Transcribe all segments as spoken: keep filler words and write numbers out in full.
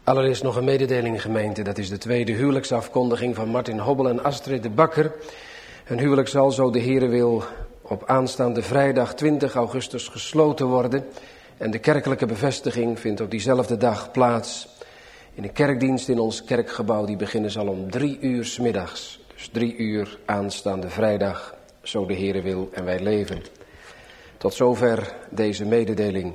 Allereerst nog een mededeling, gemeente. Dat is de tweede huwelijksafkondiging van Martin Hobbel en Astrid de Bakker. Hun huwelijk zal, zo de Heere wil, op aanstaande vrijdag twintig augustus gesloten worden. En de kerkelijke bevestiging vindt op diezelfde dag plaats in een kerkdienst in ons kerkgebouw. Die beginnen zal om drie uur 's middags. Dus drie uur aanstaande vrijdag, zo de Heere wil en wij leven. Tot zover deze mededeling.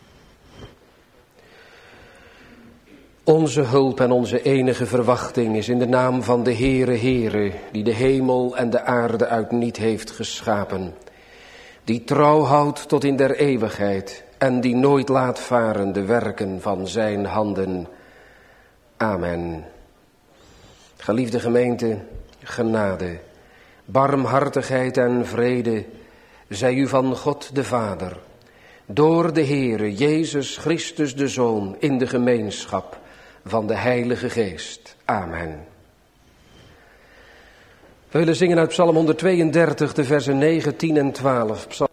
Onze hulp en onze enige verwachting is in de naam van de Heere Heere, die de hemel en de aarde uit niet heeft geschapen. Die trouw houdt tot in der eeuwigheid en die nooit laat varen de werken van zijn handen. Amen. Geliefde gemeente, genade, barmhartigheid en vrede zij u van God de Vader, door de Heere Jezus Christus de Zoon, in de gemeenschap van de Heilige Geest. Amen. We willen zingen uit Psalm honderdtweeëndertig, de versen negen, tien en twaalf. Psalm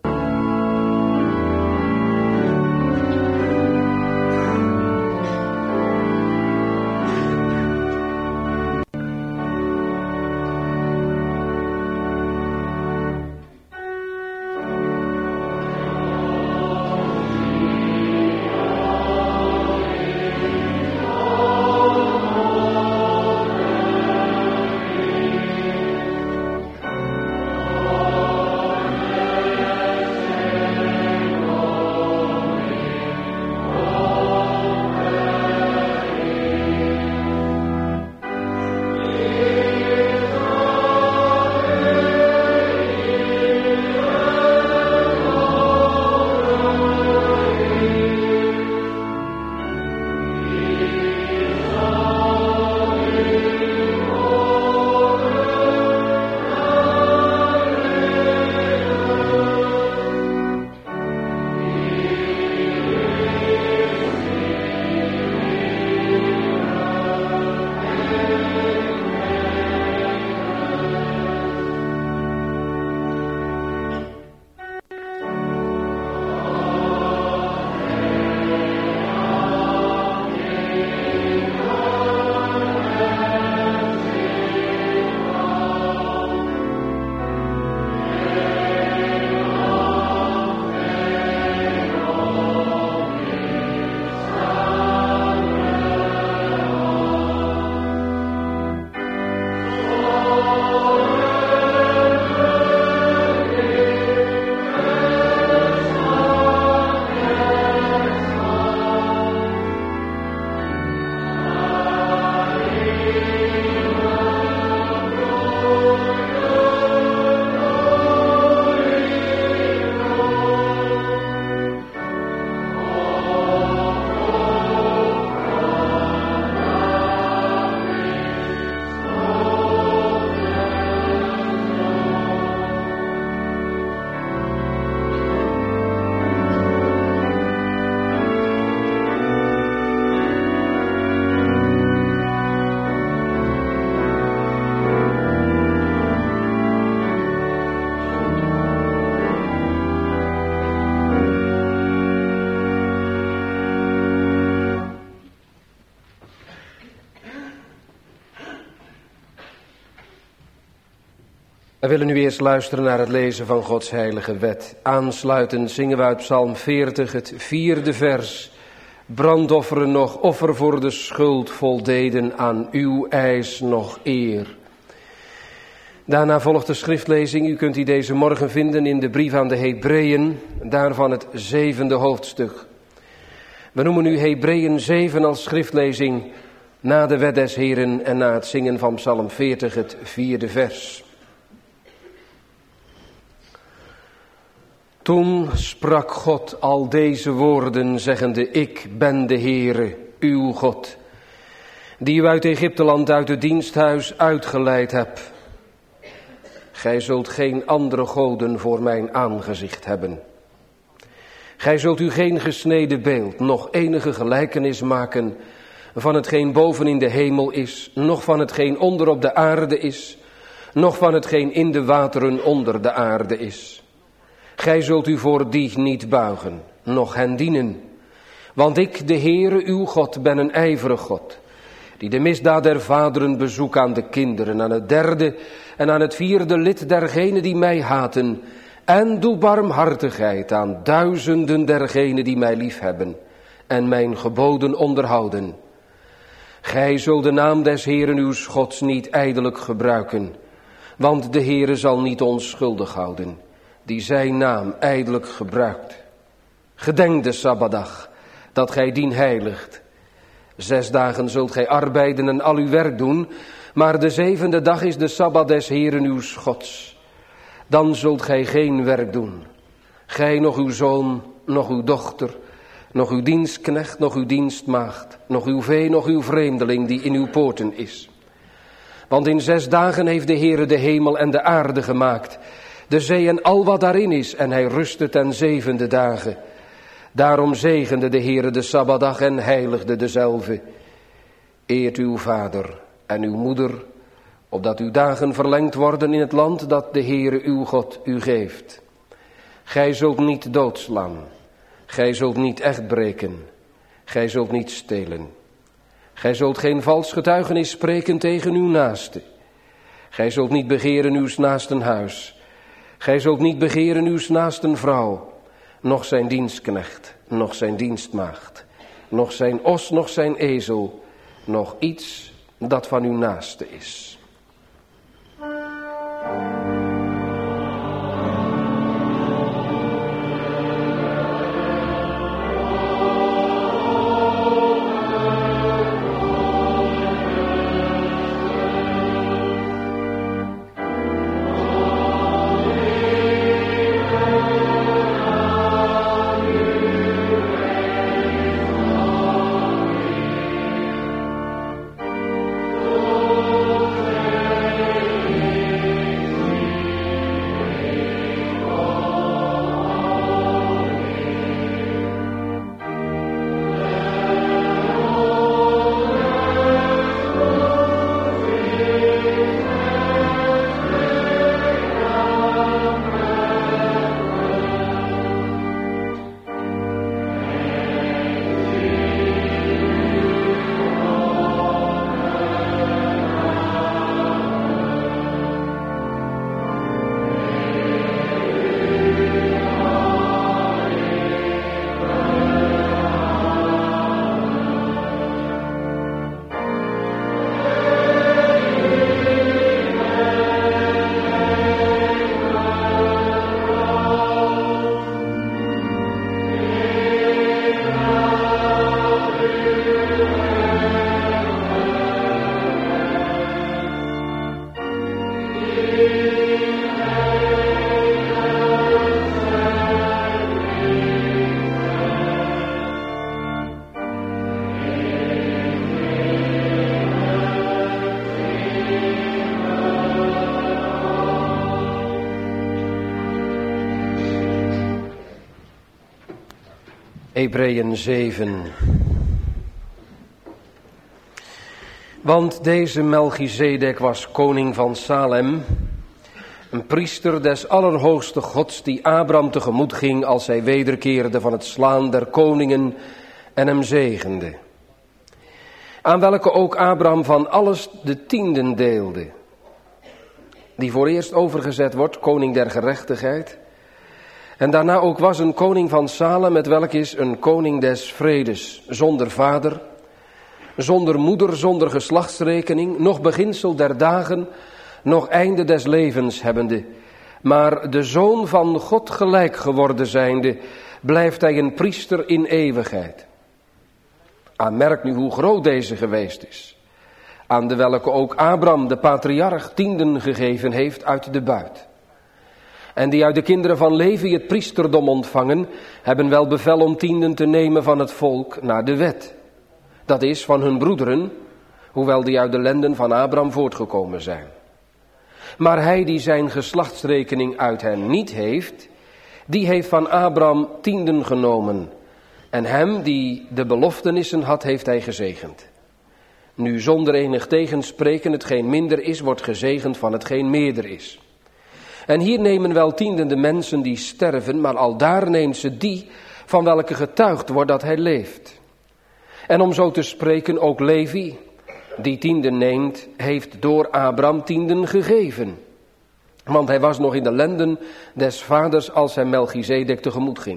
We willen nu eerst luisteren naar het lezen van Gods heilige wet. Aansluitend zingen we uit Psalm veertig, het vierde vers. Brandofferen nog, offer voor de schuld voldeden, aan uw eis nog eer. Daarna volgt de schriftlezing. U kunt die deze morgen vinden in de brief aan de Hebreeën, daarvan het zevende hoofdstuk. We noemen nu Hebreeën zeven als schriftlezing na de wet des Heren en na het zingen van Psalm veertig, het vierde vers. Toen sprak God al deze woorden, zeggende: Ik ben de Heere, uw God, die u uit Egypteland, uit het diensthuis uitgeleid heb. Gij zult geen andere goden voor mijn aangezicht hebben. Gij zult u geen gesneden beeld, noch enige gelijkenis maken van hetgeen boven in de hemel is, noch van hetgeen onder op de aarde is, noch van hetgeen in de wateren onder de aarde is. Gij zult u voor die niet buigen, noch hen dienen. Want ik, de Heere uw God, ben een ijverig God, die de misdaad der vaderen bezoek aan de kinderen, aan het derde en aan het vierde lid dergenen die mij haten, en doe barmhartigheid aan duizenden dergenen die mij liefhebben en mijn geboden onderhouden. Gij zult de naam des Heeren uw Gods niet ijdelijk gebruiken, want de Heere zal niet onschuldig houden, die zijn naam ijdelijk gebruikt. Gedenk de Sabbatdag, dat gij dien heiligt. Zes dagen zult gij arbeiden en al uw werk doen, maar de zevende dag is de Sabbat des Heeren uw Gods. Dan zult gij geen werk doen, gij nog uw zoon, nog uw dochter, nog uw dienstknecht, nog uw dienstmaagd, nog uw vee, nog uw vreemdeling die in uw poorten is. Want in zes dagen heeft de Heere de hemel en de aarde gemaakt, de zee en al wat daarin is, en hij rustte ten zevende dagen. Daarom zegende de Heere de Sabbatdag en heiligde dezelve. Eert uw vader en uw moeder, opdat uw dagen verlengd worden in het land dat de Heere uw God u geeft. Gij zult niet doodslaan, gij zult niet echt breken, gij zult niet stelen. Gij zult geen vals getuigenis spreken tegen uw naaste. Gij zult niet begeren uws naasten huis. Gij zult niet begeren uws naasten vrouw, noch zijn dienstknecht, noch zijn dienstmaagd, noch zijn os, noch zijn ezel, noch iets dat van uw naaste is. Hebreeën zeven. Want deze Melchizedek was koning van Salem, een priester des allerhoogste Gods die Abraham tegemoet ging als hij wederkeerde van het slaan der koningen en hem zegende. Aan welke ook Abraham van alles de tienden deelde, die voor eerst overgezet wordt, koning der gerechtigheid. En daarna ook was een koning van Salem, met welk is een koning des vredes, zonder vader, zonder moeder, zonder geslachtsrekening, noch beginsel der dagen, noch einde des levens hebbende. Maar de zoon van God gelijk geworden zijnde, blijft hij een priester in eeuwigheid. Aanmerk nu hoe groot deze geweest is, aan de welke ook Abraham, de patriarch, tienden gegeven heeft uit de buit. En die uit de kinderen van Levi het priesterdom ontvangen, hebben wel bevel om tienden te nemen van het volk naar de wet. Dat is van hun broederen, hoewel die uit de lenden van Abraham voortgekomen zijn. Maar hij die zijn geslachtsrekening uit hen niet heeft, die heeft van Abraham tienden genomen. En hem die de beloftenissen had, heeft hij gezegend. Nu zonder enig tegenspreken hetgeen minder is, wordt gezegend van hetgeen meerder is. En hier nemen wel tienden de mensen die sterven, maar aldaar neemt ze die van welke getuigd wordt dat hij leeft. En om zo te spreken ook Levi, die tienden neemt, heeft door Abraham tienden gegeven. Want hij was nog in de lenden des vaders als hij Melchizedek tegemoet ging.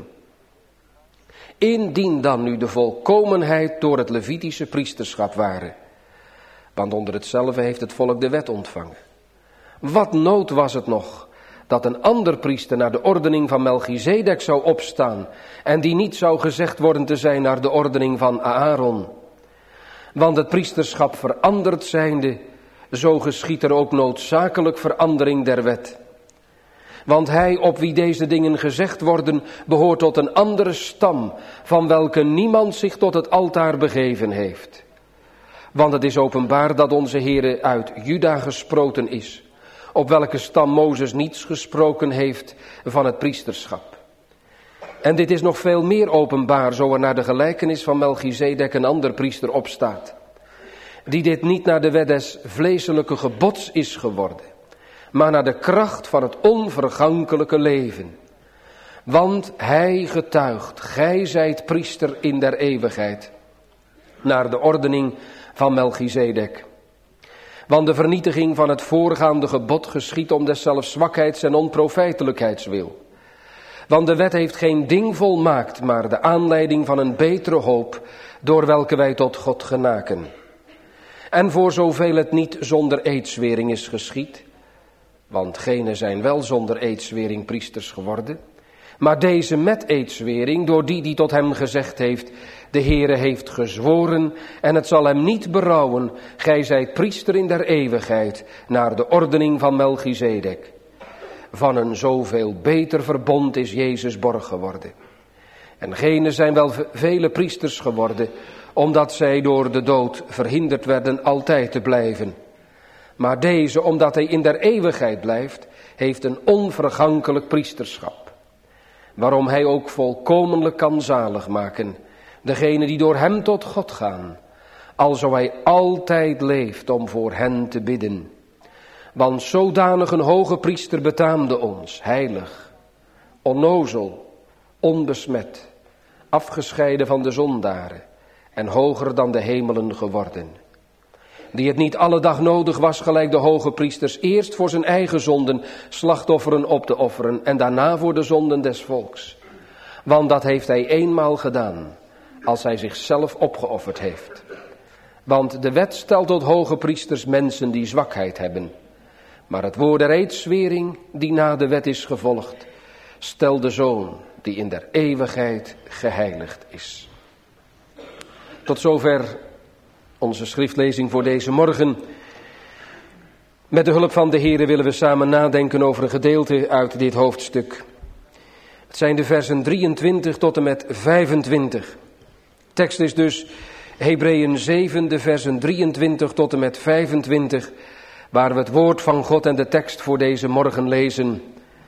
Indien dan nu de volkomenheid door het Levitische priesterschap waren. Want onder hetzelfde heeft het volk de wet ontvangen. Wat nood was het nog dat een ander priester naar de ordening van Melchizedek zou opstaan en die niet zou gezegd worden te zijn naar de ordening van Aaron. Want het priesterschap veranderd zijnde, zo geschiedt er ook noodzakelijk verandering der wet. Want hij op wie deze dingen gezegd worden, behoort tot een andere stam, van welke niemand zich tot het altaar begeven heeft. Want het is openbaar dat onze Heere uit Juda gesproten is, op welke stam Mozes niets gesproken heeft van het priesterschap. En dit is nog veel meer openbaar, zo er naar de gelijkenis van Melchizedek een ander priester opstaat, die dit niet naar de wet des vleeselijke gebods is geworden, maar naar de kracht van het onvergankelijke leven. Want hij getuigt, gij zijt priester in der eeuwigheid, naar de ordening van Melchizedek. Want de vernietiging van het voorgaande gebod geschiet om deszelfs zwakheids- en onprofijtelijkheidswil. Want de wet heeft geen ding volmaakt, maar de aanleiding van een betere hoop, door welke wij tot God genaken. En voor zoveel het niet zonder eedswering is geschied, want genen zijn wel zonder eedswering priesters geworden, maar deze met eedswering door die die tot hem gezegd heeft, de Heere heeft gezworen en het zal hem niet berouwen, gij zijt priester in der eeuwigheid, naar de ordening van Melchizedek. Van een zoveel beter verbond is Jezus borg geworden. En genen zijn wel vele priesters geworden, omdat zij door de dood verhinderd werden altijd te blijven. Maar deze, omdat hij in der eeuwigheid blijft, heeft een onvergankelijk priesterschap. Waarom hij ook volkomenlijk kan zalig maken, degene die door hem tot God gaan, alzo hij altijd leeft om voor hen te bidden. Want zodanig een hoge priester betaamde ons, heilig, onnozel, onbesmet, afgescheiden van de zondaren en hoger dan de hemelen geworden. Die het niet alle dag nodig was, gelijk de hoge priesters, eerst voor zijn eigen zonden slachtofferen op te offeren en daarna voor de zonden des volks. Want dat heeft hij eenmaal gedaan, als hij zichzelf opgeofferd heeft. Want de wet stelt tot hoge priesters mensen die zwakheid hebben. Maar het woord der eedswering, die na de wet is gevolgd, stelt de Zoon, die in der eeuwigheid geheiligd is. Tot zover onze schriftlezing voor deze morgen. Met de hulp van de Heere willen we samen nadenken over een gedeelte uit dit hoofdstuk. Het zijn de versen drieëntwintig tot en met vijfentwintig. Tekst is dus Hebreeën zeven, de versen drieëntwintig tot en met vijfentwintig, waar we het woord van God en de tekst voor deze morgen lezen.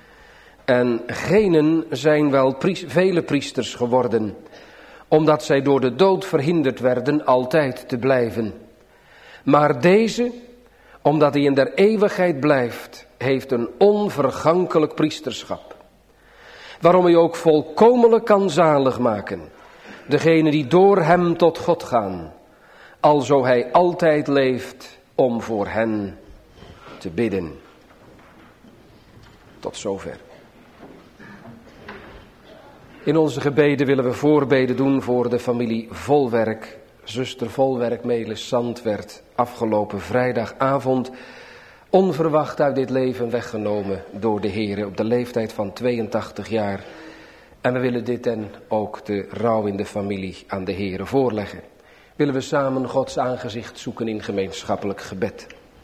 En genen zijn wel pries, vele priesters geworden, omdat zij door de dood verhinderd werden altijd te blijven. Maar deze, omdat hij in der eeuwigheid blijft, heeft een onvergankelijk priesterschap, waarom hij ook volkomenlijk kan zalig maken, degene die door hem tot God gaan, alzo hij altijd leeft om voor hen te bidden. Tot zover. In onze gebeden willen we voorbeden doen voor de familie Volwerk. Zuster Volwerk Melis Zand werd afgelopen vrijdagavond onverwacht uit dit leven weggenomen door de Heere op de leeftijd van tweeëntachtig jaar. En we willen dit en ook de rouw in de familie aan de Heere voorleggen. Willen we samen Gods aangezicht zoeken in gemeenschappelijk gebed.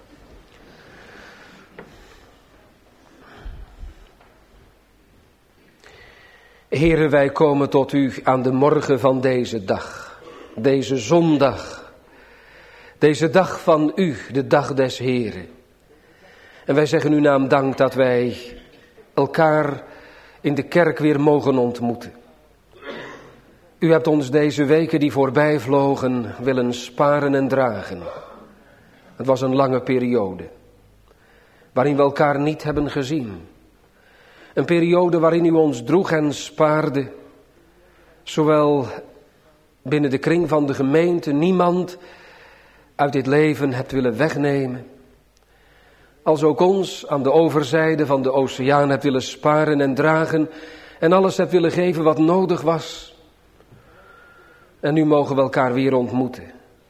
Heere, wij komen tot u aan de morgen van deze dag, deze zondag, deze dag van u, de dag des Heeren. En wij zeggen uw naam dank dat wij elkaar in de kerk weer mogen ontmoeten. U hebt ons deze weken die voorbij vlogen willen sparen en dragen. Het was een lange periode, waarin we elkaar niet hebben gezien. Een periode waarin u ons droeg en spaarde, zowel binnen de kring van de gemeente niemand uit dit leven hebt willen wegnemen, als ook ons aan de overzijde van de oceaan hebt willen sparen en dragen en alles hebt willen geven wat nodig was. En nu mogen we elkaar weer ontmoeten.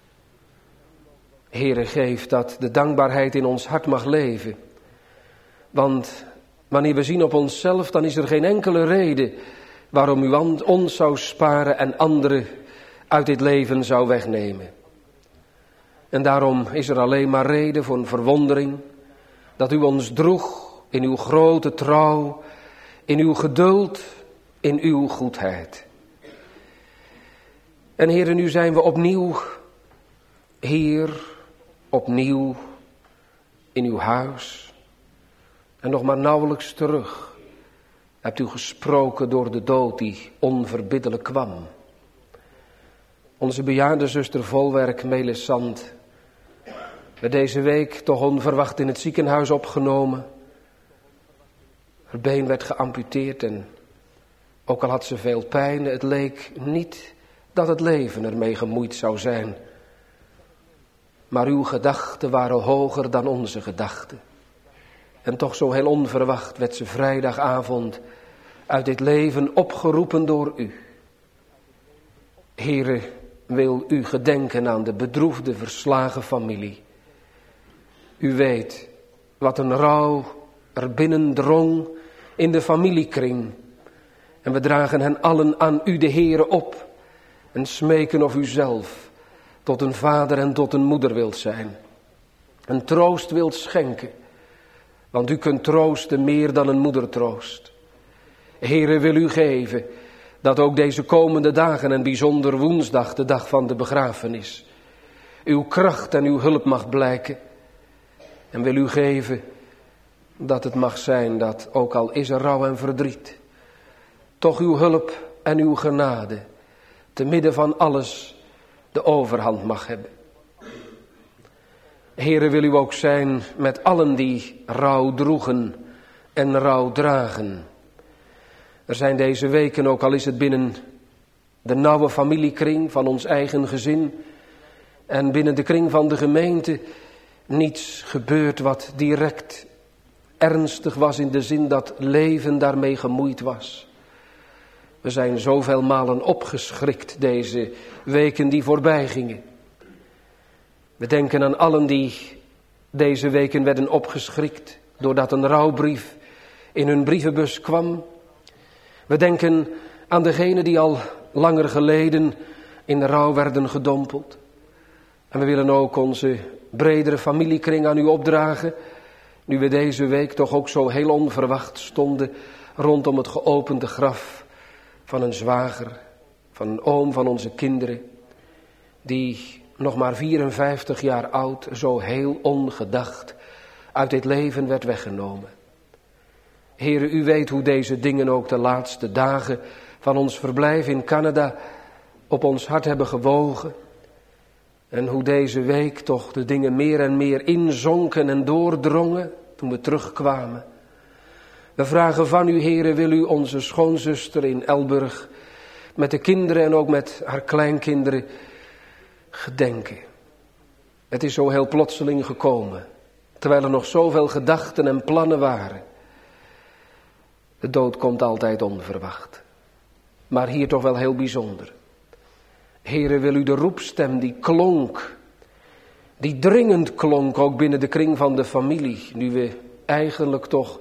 Heere, geef dat de dankbaarheid in ons hart mag leven. Want wanneer we zien op onszelf, dan is er geen enkele reden waarom u ons zou sparen en anderen uit dit leven zou wegnemen. En daarom is er alleen maar reden voor een verwondering dat u ons droeg in uw grote trouw, in uw geduld, in uw goedheid. En Heere, nu zijn we opnieuw hier, opnieuw in uw huis. En nog maar nauwelijks terug hebt u gesproken door de dood die onverbiddelijk kwam. Onze bejaarde zuster Volwerk, Melisand, werd deze week toch onverwacht in het ziekenhuis opgenomen. Haar been werd geamputeerd en ook al had ze veel pijn, het leek niet dat het leven ermee gemoeid zou zijn. Maar uw gedachten waren hoger dan onze gedachten. En toch zo heel onverwacht werd ze vrijdagavond uit dit leven opgeroepen door u. Heere, wil u gedenken aan de bedroefde, verslagen familie. U weet wat een rouw er binnen drong in de familiekring. En we dragen hen allen aan u, de Heere, op. En smeken of u zelf tot een vader en tot een moeder wilt zijn. Een troost wilt schenken. Want u kunt troosten meer dan een moeder troost. Heere, wil u geven dat ook deze komende dagen en bijzonder woensdag, de dag van de begrafenis, uw kracht en uw hulp mag blijken. En wil u geven dat het mag zijn dat, ook al is er rouw en verdriet, toch uw hulp en uw genade te midden van alles de overhand mag hebben. Heere, wil u ook zijn met allen die rouw droegen en rouw dragen. Er zijn deze weken, ook al is het binnen de nauwe familiekring van ons eigen gezin en binnen de kring van de gemeente, niets gebeurd wat direct ernstig was in de zin dat leven daarmee gemoeid was. We zijn zoveel malen opgeschrikt deze weken die voorbij gingen. We denken aan allen die deze weken werden opgeschrikt doordat een rouwbrief in hun brievenbus kwam. We denken aan degenen die al langer geleden in de rouw werden gedompeld. En we willen ook onze bredere familiekring aan u opdragen, nu we deze week toch ook zo heel onverwacht stonden rondom het geopende graf van een zwager, van een oom van onze kinderen, die nog maar vierenvijftig jaar oud, zo heel ongedacht uit dit leven werd weggenomen. Heere, u weet hoe deze dingen ook de laatste dagen van ons verblijf in Canada op ons hart hebben gewogen. En hoe deze week toch de dingen meer en meer inzonken en doordrongen toen we terugkwamen. We vragen van u, Heere, wil u onze schoonzuster in Elburg met de kinderen en ook met haar kleinkinderen gedenken. Het is zo heel plotseling gekomen, terwijl er nog zoveel gedachten en plannen waren. De dood komt altijd onverwacht, maar hier toch wel heel bijzonder. Heere, wil u de roepstem die klonk, die dringend klonk ook binnen de kring van de familie, nu we eigenlijk toch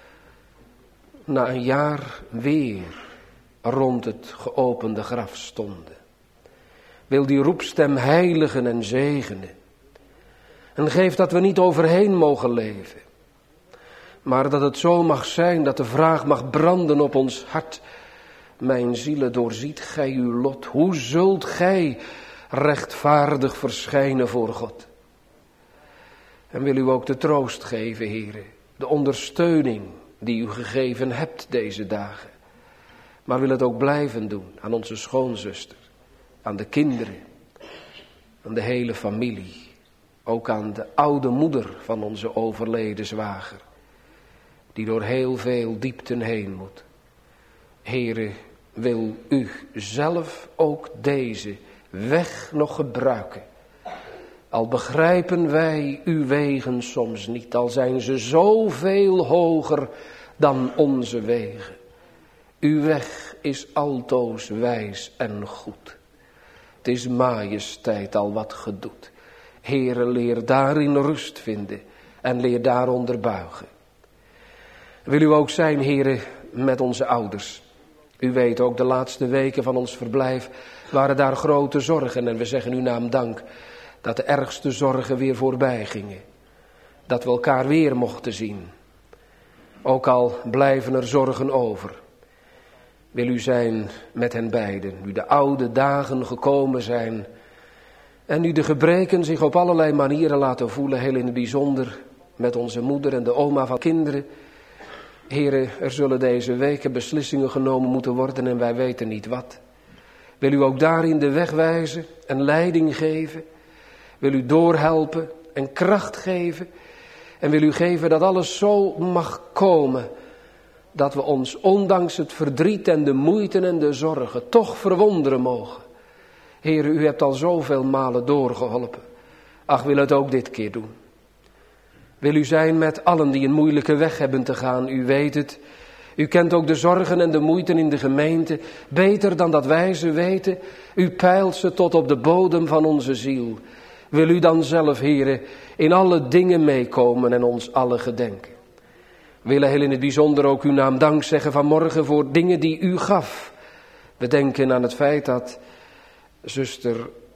na een jaar weer rond het geopende graf stonden. Wil die roepstem heiligen en zegenen. En geef dat we niet overheen mogen leven. Maar dat het zo mag zijn dat de vraag mag branden op ons hart. Mijn zielen, doorziet gij uw lot. Hoe zult gij rechtvaardig verschijnen voor God? En wil u ook de troost geven, Heere. De ondersteuning die u gegeven hebt deze dagen. Maar wil het ook blijven doen aan onze schoonzuster. Aan de kinderen. Aan de hele familie. Ook aan de oude moeder van onze overleden zwager. Die door heel veel diepten heen moet. Heere, wil u zelf ook deze weg nog gebruiken. Al begrijpen wij uw wegen soms niet, al zijn ze zoveel hoger dan onze wegen. Uw weg is altoos wijs en goed. Het is majesteit al wat ge doet. Heere, leer daarin rust vinden en leer daaronder buigen. Wil u ook zijn, Heere, met onze ouders. U weet ook, de laatste weken van ons verblijf waren daar grote zorgen. En we zeggen uw naam dank dat de ergste zorgen weer voorbij gingen. Dat we elkaar weer mochten zien. Ook al blijven er zorgen over. Wil u zijn met hen beiden, nu de oude dagen gekomen zijn. En nu de gebreken zich op allerlei manieren laten voelen, heel in het bijzonder met onze moeder en de oma van kinderen. Heren, er zullen deze weken beslissingen genomen moeten worden en wij weten niet wat. Wil u ook daarin de weg wijzen en leiding geven? Wil u doorhelpen en kracht geven? En wil u geven dat alles zo mag komen, dat we ons ondanks het verdriet en de moeite en de zorgen toch verwonderen mogen. Heren, u hebt al zoveel malen doorgeholpen. Ach, wil het ook dit keer doen. Wil u zijn met allen die een moeilijke weg hebben te gaan. U weet het. U kent ook de zorgen en de moeite in de gemeente. Beter dan dat wij ze weten. U peilt ze tot op de bodem van onze ziel. Wil u dan zelf, Heere, in alle dingen meekomen en ons alle gedenken. We willen heel in het bijzonder ook uw naam dank zeggen vanmorgen voor dingen die u gaf. We denken aan het feit dat zuster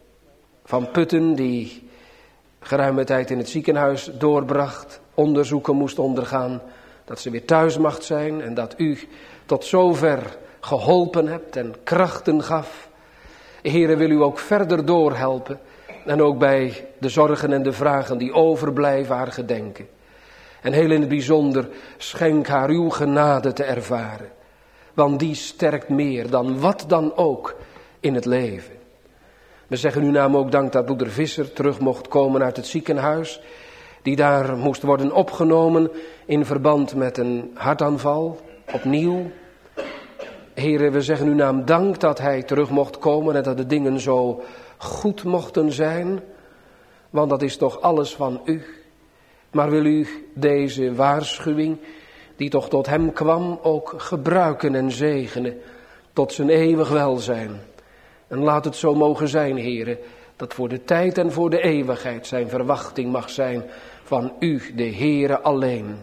Van Putten, die geruime tijd in het ziekenhuis doorbracht, onderzoeken moest ondergaan, dat ze weer thuis mag zijn en dat u tot zover geholpen hebt en krachten gaf. Heere, wil u ook verder doorhelpen en ook bij de zorgen en de vragen die overblijven haar gedenken. En heel in het bijzonder schenk haar uw genade te ervaren, want die sterkt meer dan wat dan ook in het leven. We zeggen uw naam ook dank dat broeder Visser terug mocht komen uit het ziekenhuis, die daar moest worden opgenomen in verband met een hartaanval, opnieuw. Heere, we zeggen uw naam dank dat hij terug mocht komen en dat de dingen zo goed mochten zijn, want dat is toch alles van u. Maar wil u deze waarschuwing, die toch tot hem kwam, ook gebruiken en zegenen, tot zijn eeuwig welzijn. En laat het zo mogen zijn, Heere, dat voor de tijd en voor de eeuwigheid zijn verwachting mag zijn van u, de Heere alleen.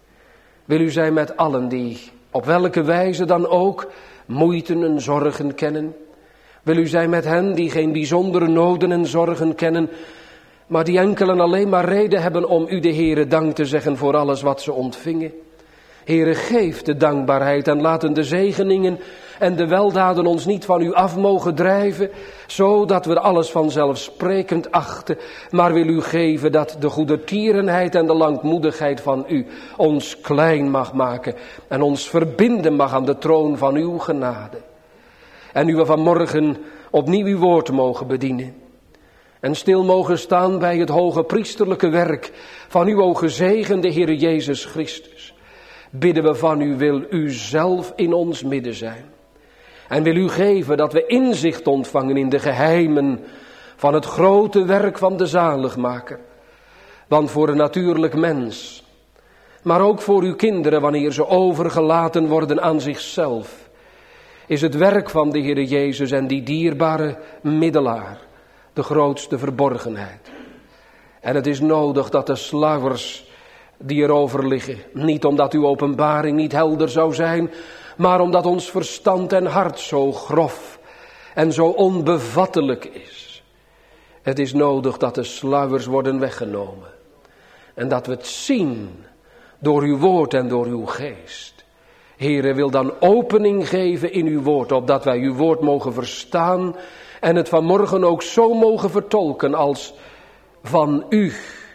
Wil u zijn met allen die op welke wijze dan ook moeiten en zorgen kennen. Wil u zijn met hen die geen bijzondere noden en zorgen kennen, maar die enkel en alleen maar reden hebben om u, de Heere, dank te zeggen voor alles wat ze ontvingen. Heere, geef de dankbaarheid en laten de zegeningen en de weldaden ons niet van u af mogen drijven, zodat we alles vanzelfsprekend achten. Maar wil u geven dat de goedertierenheid en de langmoedigheid van u ons klein mag maken en ons verbinden mag aan de troon van uw genade. En nu we vanmorgen opnieuw uw woord mogen bedienen en stil mogen staan bij het hoge priesterlijke werk van uw o gezegende Heer Jezus Christus, bidden we van u, wil u zelf in ons midden zijn. En wil u geven dat we inzicht ontvangen in de geheimen van het grote werk van de zaligmaker. Want voor een natuurlijk mens, maar ook voor uw kinderen wanneer ze overgelaten worden aan zichzelf, is het werk van de Heer Jezus en die dierbare middelaar de grootste verborgenheid. En het is nodig dat de sluiers die erover liggen, niet omdat uw openbaring niet helder zou zijn, maar omdat ons verstand en hart zo grof en zo onbevattelijk is. Het is nodig dat de sluiers worden weggenomen en dat we het zien door uw woord en door uw geest. Heere, wil dan opening geven in uw woord, opdat wij uw woord mogen verstaan en het vanmorgen ook zo mogen vertolken als van u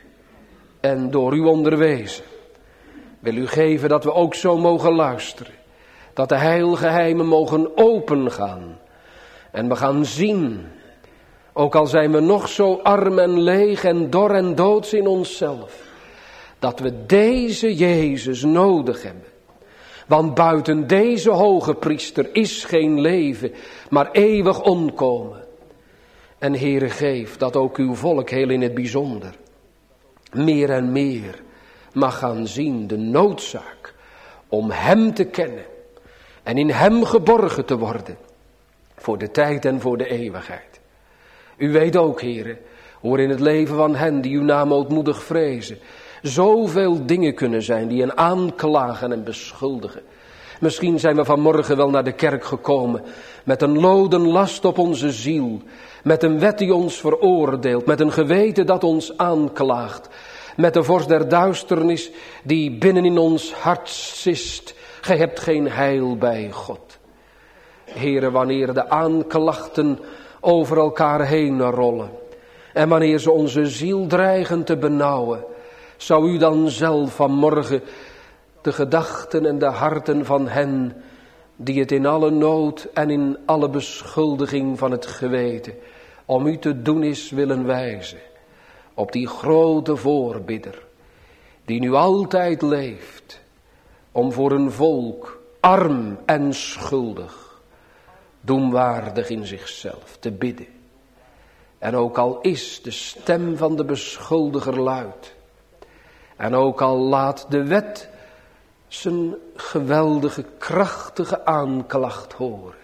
en door u onderwezen. Wil u geven dat we ook zo mogen luisteren, dat de heilgeheimen mogen opengaan en we gaan zien, ook al zijn we nog zo arm en leeg en dor en doods in onszelf, dat we deze Jezus nodig hebben. Want buiten deze hoge priester is geen leven, maar eeuwig onkomen. En Heere, geef dat ook uw volk heel in het bijzonder meer en meer mag gaan zien de noodzaak om hem te kennen en in hem geborgen te worden voor de tijd en voor de eeuwigheid. U weet ook, Heere, hoe er in het leven van hen die uw naam ootmoedig vrezen zoveel dingen kunnen zijn die hen aanklagen en beschuldigen. Misschien zijn we vanmorgen wel naar de kerk gekomen met een loden last op onze ziel, met een wet die ons veroordeelt, met een geweten dat ons aanklaagt, met de vorst der duisternis die binnen in ons hart sist. Gij hebt geen heil bij God. Heere, wanneer de aanklachten over elkaar heen rollen en wanneer ze onze ziel dreigen te benauwen, zou u dan zelf vanmorgen de gedachten en de harten van hen die het in alle nood en in alle beschuldiging van het geweten om u te doen is willen wijzen op die grote voorbidder die nu altijd leeft om voor een volk arm en schuldig doemwaardig in zichzelf te bidden. En ook al is de stem van de beschuldiger luid en ook al laat de wet zijn geweldige, krachtige aanklacht horen,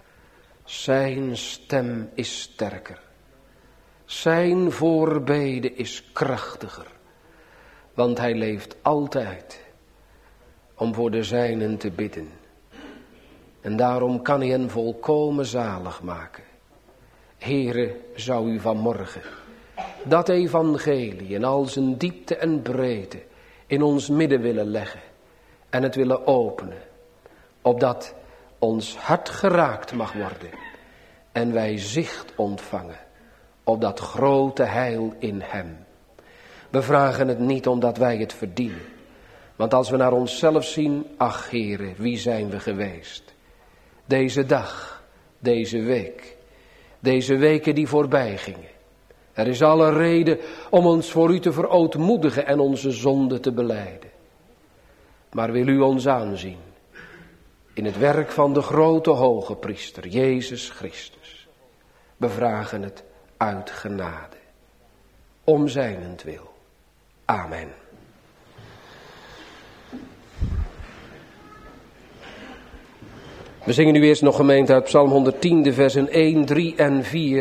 zijn stem is sterker. Zijn voorbede is krachtiger. Want hij leeft altijd om voor de zijnen te bidden. En daarom kan hij hen volkomen zalig maken. Heere, zou u vanmorgen dat evangelie in al zijn diepte en breedte in ons midden willen leggen en het willen openen, opdat ons hart geraakt mag worden en wij zicht ontvangen op dat grote heil in hem. We vragen het niet omdat wij het verdienen, want als we naar onszelf zien, ach Heere, wie zijn we geweest? Deze dag, deze week, deze weken die voorbij gingen. Er is alle reden om ons voor u te verootmoedigen en onze zonde te belijden. Maar wil u ons aanzien in het werk van de grote hoge priester, Jezus Christus. We vragen het uit genade, om zijnentwil. Amen. We zingen nu eerst nog gemeente uit Psalm honderdtien, de versen één, drie en vier.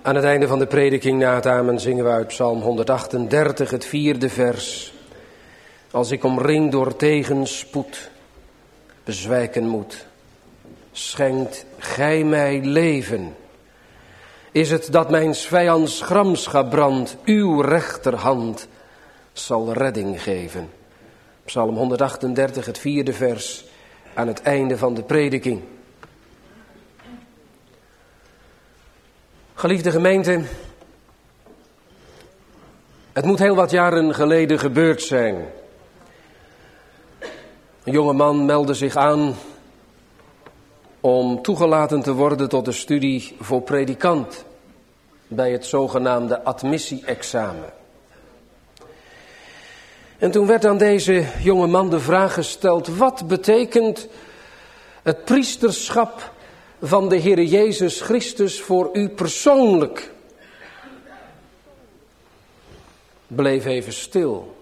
Aan het einde van de prediking na het amen zingen we uit Psalm honderdachtendertig, het vierde vers. Als ik omring door tegenspoed, bezwijken moet, schenkt gij mij leven. Is het dat mijn vijands gramschap brandt, uw rechterhand zal redding geven. Psalm honderdachtendertig, het vierde vers, aan het einde van de prediking. Geliefde gemeente, het moet heel wat jaren geleden gebeurd zijn. Een jonge man meldde zich aan om toegelaten te worden tot de studie voor predikant bij het zogenaamde admissie-examen. En toen werd aan deze jonge man de vraag gesteld: wat betekent het priesterschap van de Heere Jezus Christus voor u persoonlijk? Bleef even stil.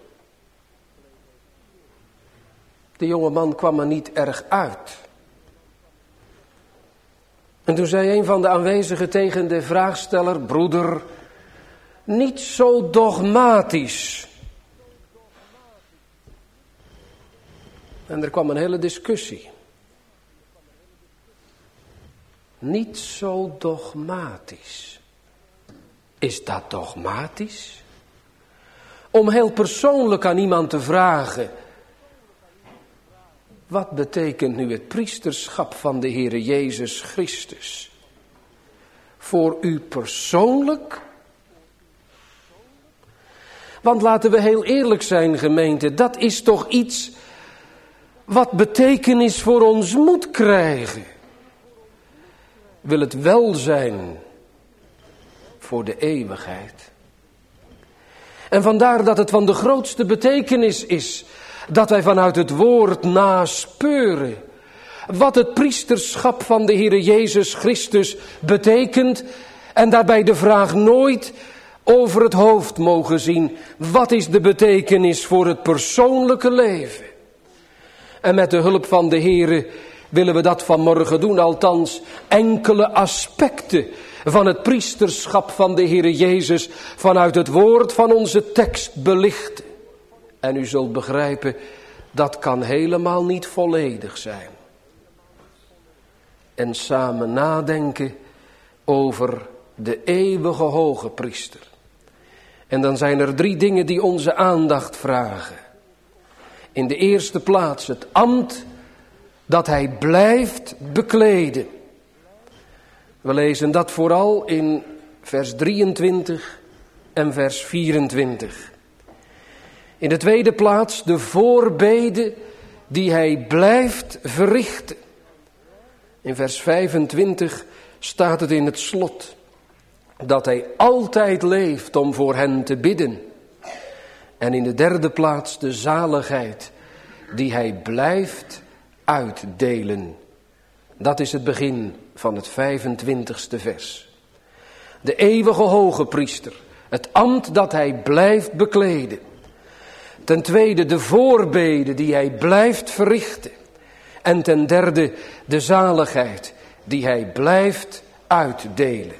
De jonge man kwam er niet erg uit. En toen zei een van de aanwezigen tegen de vraagsteller: broeder, niet zo dogmatisch. En er kwam een hele discussie. Niet zo dogmatisch. Is dat dogmatisch? Om heel persoonlijk aan iemand te vragen: wat betekent nu het priesterschap van de Heere Jezus Christus voor u persoonlijk? Want laten we heel eerlijk zijn, gemeente, dat is toch iets wat betekenis voor ons moet krijgen. Wil het welzijn voor de eeuwigheid. En vandaar dat het van de grootste betekenis is dat wij vanuit het woord naspeuren wat het priesterschap van de Heere Jezus Christus betekent en daarbij de vraag nooit over het hoofd mogen zien: wat is de betekenis voor het persoonlijke leven? En met de hulp van de Heere willen we dat vanmorgen doen, althans enkele aspecten van het priesterschap van de Heere Jezus vanuit het woord van onze tekst belichten. En u zult begrijpen, dat kan helemaal niet volledig zijn. En samen nadenken over de eeuwige hoge priester. En dan zijn er drie dingen die onze aandacht vragen. In de eerste plaats het ambt dat hij blijft bekleden. We lezen dat vooral in vers drieëntwintig en vers vierentwintig. In de tweede plaats de voorbede die hij blijft verrichten. In vers vijfentwintig staat het in het slot dat hij altijd leeft om voor hen te bidden. En in de derde plaats de zaligheid die hij blijft uitdelen. Dat is het begin van het vijfentwintigste vers. De eeuwige hoge priester, het ambt dat hij blijft bekleden. Ten tweede de voorbede die hij blijft verrichten. En ten derde de zaligheid die hij blijft uitdelen.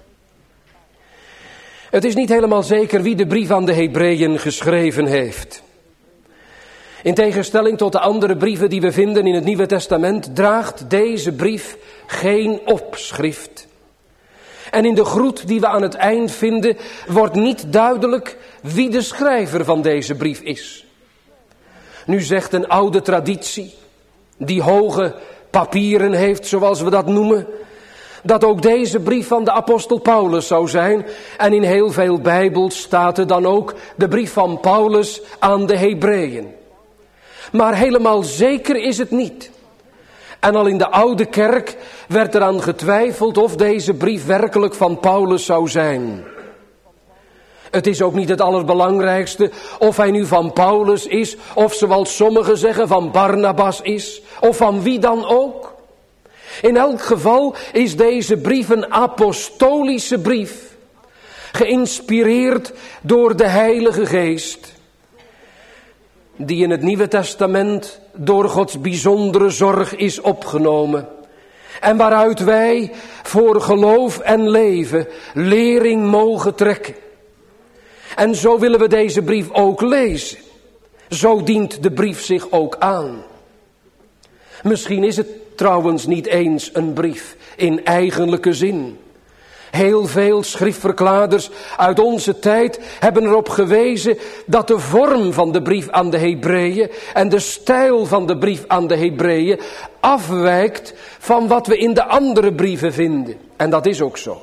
Het is niet helemaal zeker wie de brief aan de Hebreeën geschreven heeft. In tegenstelling tot de andere brieven die we vinden in het Nieuwe Testament draagt deze brief geen opschrift. En in de groet die we aan het eind vinden wordt niet duidelijk wie de schrijver van deze brief is. Nu zegt een oude traditie, die hoge papieren heeft zoals we dat noemen, dat ook deze brief van de apostel Paulus zou zijn. En in heel veel Bijbels staat er dan ook de brief van Paulus aan de Hebreeën. Maar helemaal zeker is het niet. En al in de oude kerk werd eraan getwijfeld of deze brief werkelijk van Paulus zou zijn. Het is ook niet het allerbelangrijkste of hij nu van Paulus is, of zoals sommigen zeggen van Barnabas is, of van wie dan ook. In elk geval is deze brief een apostolische brief, geïnspireerd door de Heilige Geest, die in het Nieuwe Testament door Gods bijzondere zorg is opgenomen En waaruit wij voor geloof en leven lering mogen trekken. En zo willen we deze brief ook lezen. Zo dient de brief zich ook aan. Misschien is het trouwens niet eens een brief in eigenlijke zin. Heel veel schriftverklaarders uit onze tijd hebben erop gewezen dat de vorm van de brief aan de Hebreeën en de stijl van de brief aan de Hebreeën afwijkt van wat we in de andere brieven vinden. En dat is ook zo.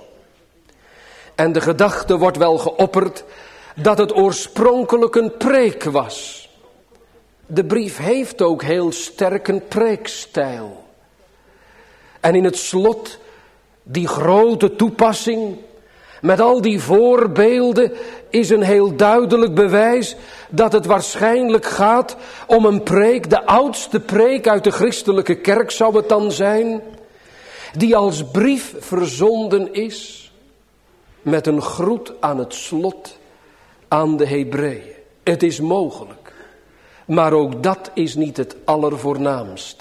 En de gedachte wordt wel geopperd dat het oorspronkelijk een preek was. De brief heeft ook heel sterk een preekstijl. En in het slot die grote toepassing met al die voorbeelden is een heel duidelijk bewijs dat het waarschijnlijk gaat om een preek, de oudste preek uit de christelijke kerk zou het dan zijn, die als brief verzonden is met een groet aan het slot aan de Hebreeën. Het is mogelijk, maar ook dat is niet het allervoornaamste.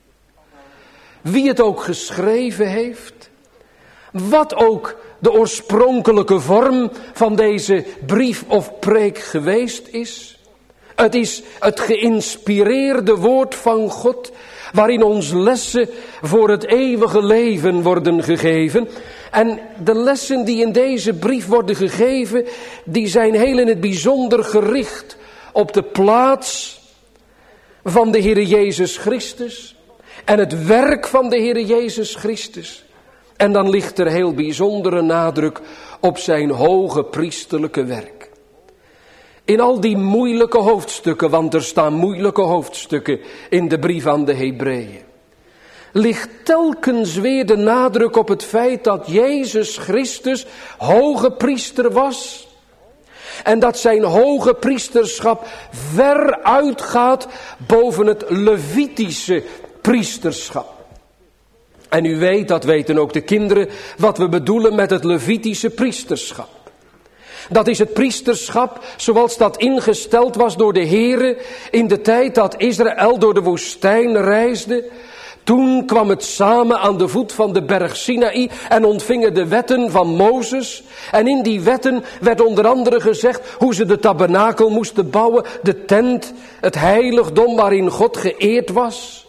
Wie het ook geschreven heeft, wat ook de oorspronkelijke vorm van deze brief of preek geweest is, het is het geïnspireerde woord van God, waarin ons lessen voor het eeuwige leven worden gegeven. En de lessen die in deze brief worden gegeven, die zijn heel in het bijzonder gericht op de plaats van de Heere Jezus Christus en het werk van de Heere Jezus Christus. En dan ligt er heel bijzondere nadruk op zijn hoge priesterlijke werk. In al die moeilijke hoofdstukken, want er staan moeilijke hoofdstukken in de brief aan de Hebreeën, ligt telkens weer de nadruk op het feit dat Jezus Christus hoge priester was. En dat zijn hoge priesterschap ver uitgaat boven het Levitische priesterschap. En u weet, dat weten ook de kinderen, wat we bedoelen met het Levitische priesterschap. Dat is het priesterschap zoals dat ingesteld was door de Heere in de tijd dat Israël door de woestijn reisde. Toen kwam het samen aan de voet van de berg Sinaï en ontvingen de wetten van Mozes. En in die wetten werd onder andere gezegd hoe ze de tabernakel moesten bouwen, de tent, het heiligdom waarin God geëerd was.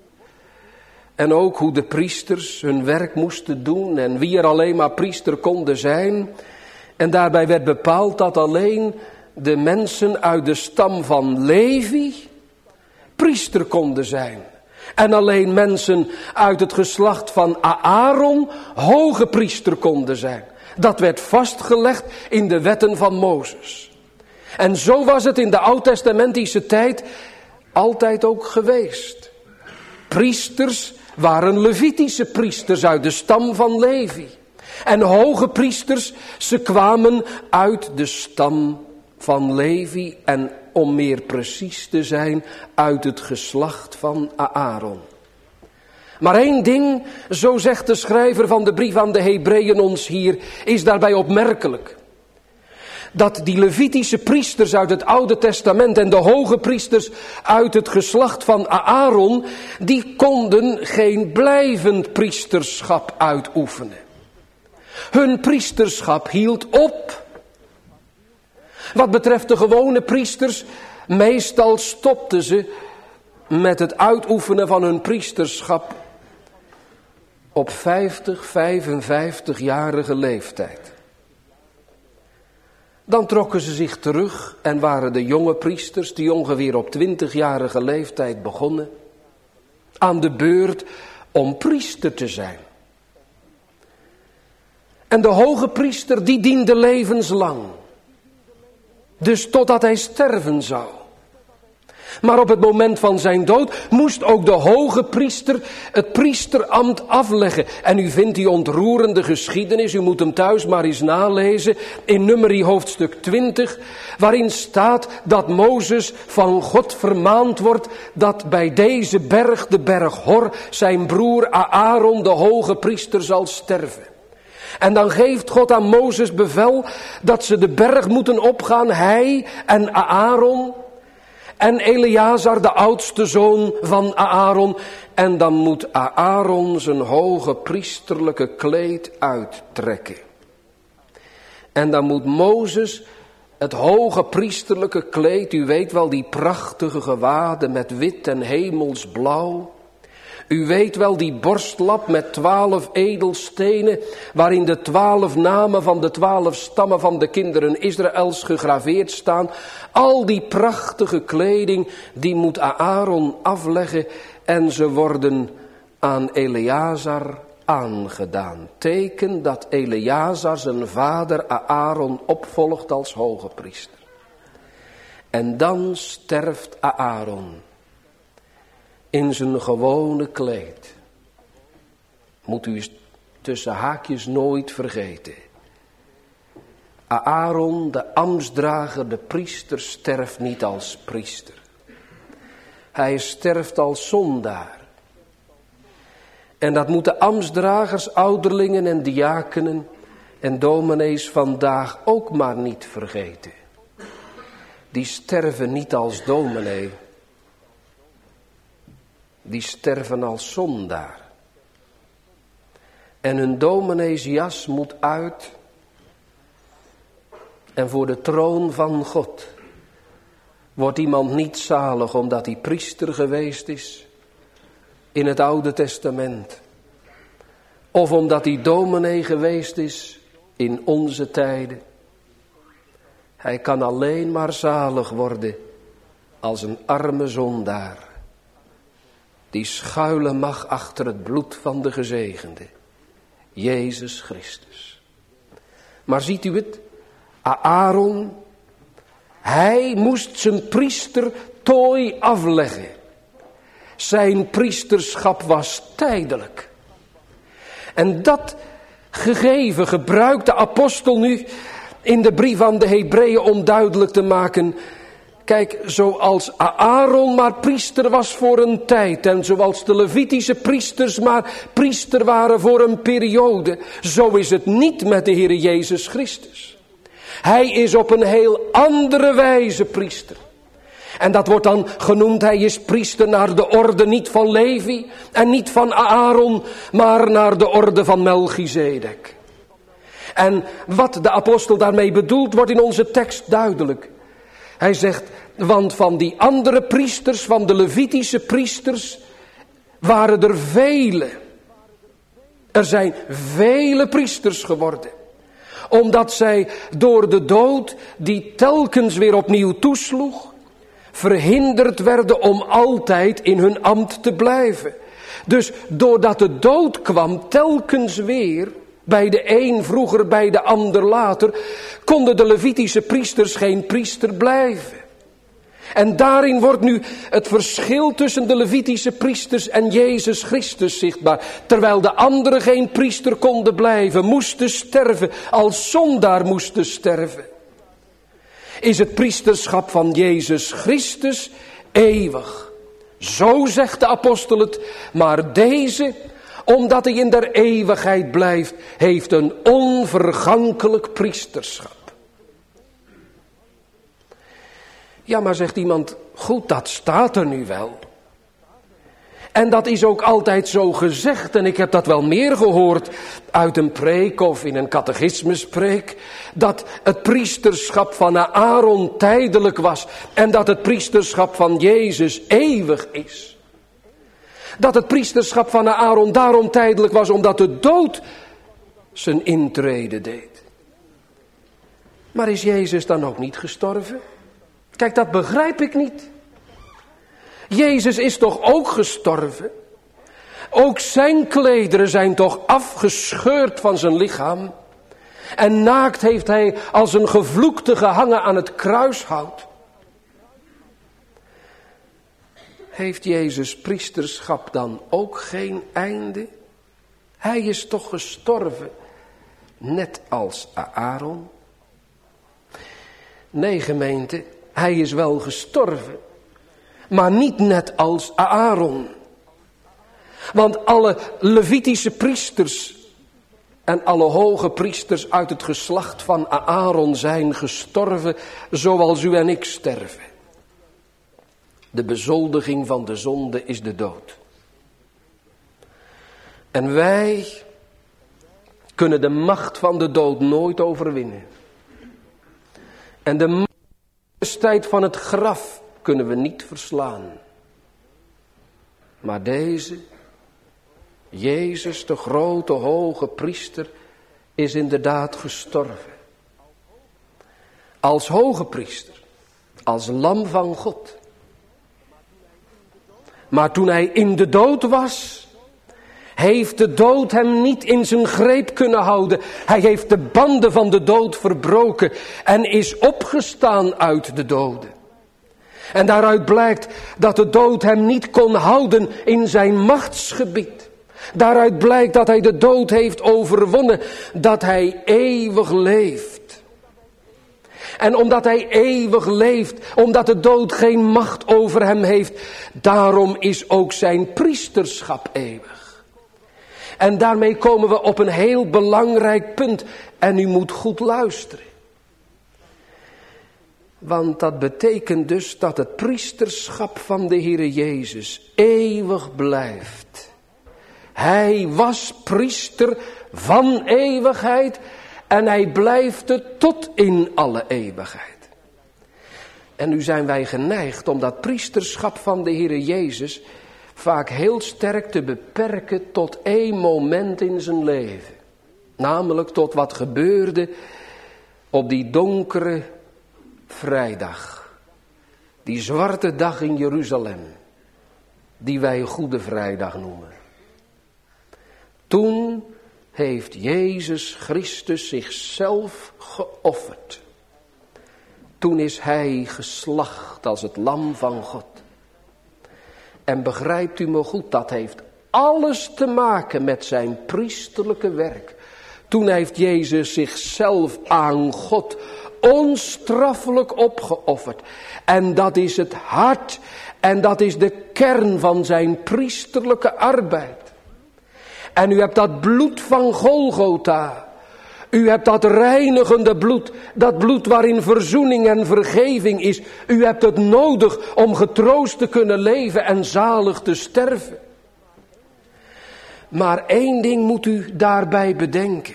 En ook hoe de priesters hun werk moesten doen en wie er alleen maar priester konden zijn. En daarbij werd bepaald dat alleen de mensen uit de stam van Levi priester konden zijn. En alleen mensen uit het geslacht van Aaron hoge priester konden zijn. Dat werd vastgelegd in de wetten van Mozes. En zo was het in de oud-testamentische tijd altijd ook geweest. Priesters waren Levitische priesters uit de stam van Levi. En hoge priesters, ze kwamen uit de stam van Levi en om meer precies te zijn, uit het geslacht van Aaron. Maar één ding, zo zegt de schrijver van de brief aan de Hebreeën ons hier, is daarbij opmerkelijk. Dat die Levitische priesters uit het Oude Testament en de hoge priesters uit het geslacht van Aaron, die konden geen blijvend priesterschap uitoefenen. Hun priesterschap hield op. Wat betreft de gewone priesters, meestal stopten ze met het uitoefenen van hun priesterschap op vijftig, vijfenvijftigjarige leeftijd. Dan trokken ze zich terug en waren de jonge priesters die ongeveer op twintigjarige leeftijd begonnen aan de beurt om priester te zijn. En de hoge priester die diende levenslang. Dus totdat hij sterven zou. Maar op het moment van zijn dood moest ook de hoge priester het priesterambt afleggen. En u vindt die ontroerende geschiedenis, u moet hem thuis maar eens nalezen, in Numeri hoofdstuk twintig, waarin staat dat Mozes van God vermaand wordt dat bij deze berg, de berg Hor, zijn broer Aaron, de hoge priester, zal sterven. En dan geeft God aan Mozes bevel dat ze de berg moeten opgaan, hij en Aaron. En Eleazar, de oudste zoon van Aaron. En dan moet Aaron zijn hoge priesterlijke kleed uittrekken. En dan moet Mozes het hoge priesterlijke kleed, u weet wel die prachtige gewaden met wit en hemelsblauw. U weet wel die borstlap met twaalf edelstenen, waarin de twaalf namen van de twaalf stammen van de kinderen Israëls gegraveerd staan. Al die prachtige kleding, die moet Aaron afleggen en ze worden aan Eleazar aangedaan. Teken dat Eleazar zijn vader Aaron opvolgt als hoge priester. En dan sterft Aaron in zijn gewone kleed. Moet u tussen haakjes nooit vergeten. Aaron, de ambtsdrager, de priester, sterft niet als priester. Hij sterft als zondaar. En dat moeten ambtsdragers, ouderlingen en diakenen en dominees vandaag ook maar niet vergeten. Die sterven niet als dominee. Die sterven als zondaar. En hun domineesjas moet uit. En voor de troon van God wordt iemand niet zalig omdat hij priester geweest is in het Oude Testament. Of omdat hij dominee geweest is in onze tijden. Hij kan alleen maar zalig worden als een arme zondaar. Die schuilen mag achter het bloed van de gezegende. Jezus Christus. Maar ziet u het? Aaron, hij moest zijn priestertooi afleggen. Zijn priesterschap was tijdelijk. En dat gegeven gebruikt de apostel nu in de brief aan de Hebreeën om duidelijk te maken. Kijk, zoals Aaron maar priester was voor een tijd en zoals de Levitische priesters maar priester waren voor een periode, zo is het niet met de Heer Jezus Christus. Hij is op een heel andere wijze priester. En dat wordt dan genoemd, hij is priester naar de orde niet van Levi en niet van Aaron, maar naar de orde van Melchizedek. En wat de apostel daarmee bedoelt, wordt in onze tekst duidelijk. Hij zegt, want van die andere priesters, van de Levitische priesters, waren er vele. Er zijn vele priesters geworden. Omdat zij door de dood, die telkens weer opnieuw toesloeg, verhinderd werden om altijd in hun ambt te blijven. Dus doordat de dood kwam telkens weer, bij de een vroeger, bij de ander later, konden de Levitische priesters geen priester blijven. En daarin wordt nu het verschil tussen de Levitische priesters en Jezus Christus zichtbaar. Terwijl de anderen geen priester konden blijven, moesten sterven, als zondaar moesten sterven. Is het priesterschap van Jezus Christus eeuwig. Zo zegt de apostel het, maar deze, omdat hij in der eeuwigheid blijft, heeft een onvergankelijk priesterschap. Ja, maar zegt iemand, goed, dat staat er nu wel. En dat is ook altijd zo gezegd. En ik heb dat wel meer gehoord uit een preek of in een catechismuspreek. Dat het priesterschap van Aaron tijdelijk was. En dat het priesterschap van Jezus eeuwig is. Dat het priesterschap van Aaron daarom tijdelijk was omdat de dood zijn intrede deed. Maar is Jezus dan ook niet gestorven? Kijk, dat begrijp ik niet. Jezus is toch ook gestorven? Ook zijn klederen zijn toch afgescheurd van zijn lichaam? En naakt heeft hij als een gevloekte gehangen aan het kruishout. Heeft Jezus priesterschap dan ook geen einde? Hij is toch gestorven, net als Aaron? Nee, gemeente, hij is wel gestorven, maar niet net als Aaron. Want alle Levitische priesters en alle hoge priesters uit het geslacht van Aaron zijn gestorven zoals u en ik sterven. De bezoldiging van de zonde is de dood. En wij kunnen de macht van de dood nooit overwinnen. En de majesteit van het graf kunnen we niet verslaan. Maar deze, Jezus, de grote hoge priester, is inderdaad gestorven. Als hoge priester, als lam van God. Maar toen hij in de dood was, heeft de dood hem niet in zijn greep kunnen houden. Hij heeft de banden van de dood verbroken en is opgestaan uit de doden. En daaruit blijkt dat de dood hem niet kon houden in zijn machtsgebied. Daaruit blijkt dat hij de dood heeft overwonnen, dat hij eeuwig leeft. En omdat hij eeuwig leeft, omdat de dood geen macht over hem heeft, daarom is ook zijn priesterschap eeuwig. En daarmee komen we op een heel belangrijk punt. En u moet goed luisteren. Want dat betekent dus dat het priesterschap van de Heere Jezus eeuwig blijft. Hij was priester van eeuwigheid en hij blijft het tot in alle eeuwigheid. En nu zijn wij geneigd om dat priesterschap van de Heere Jezus vaak heel sterk te beperken tot één moment in zijn leven. Namelijk tot wat gebeurde op die donkere vrijdag. Die zwarte dag in Jeruzalem. Die wij Goede Vrijdag noemen. Toen heeft Jezus Christus zichzelf geofferd. Toen is hij geslacht als het lam van God. En begrijpt u me goed, dat heeft alles te maken met zijn priesterlijke werk. Toen heeft Jezus zichzelf aan God onstraffelijk opgeofferd. En dat is het hart en dat is de kern van zijn priesterlijke arbeid. En u hebt dat bloed van Golgotha. U hebt dat reinigende bloed, dat bloed waarin verzoening en vergeving is. U hebt het nodig om getroost te kunnen leven en zalig te sterven. Maar één ding moet u daarbij bedenken.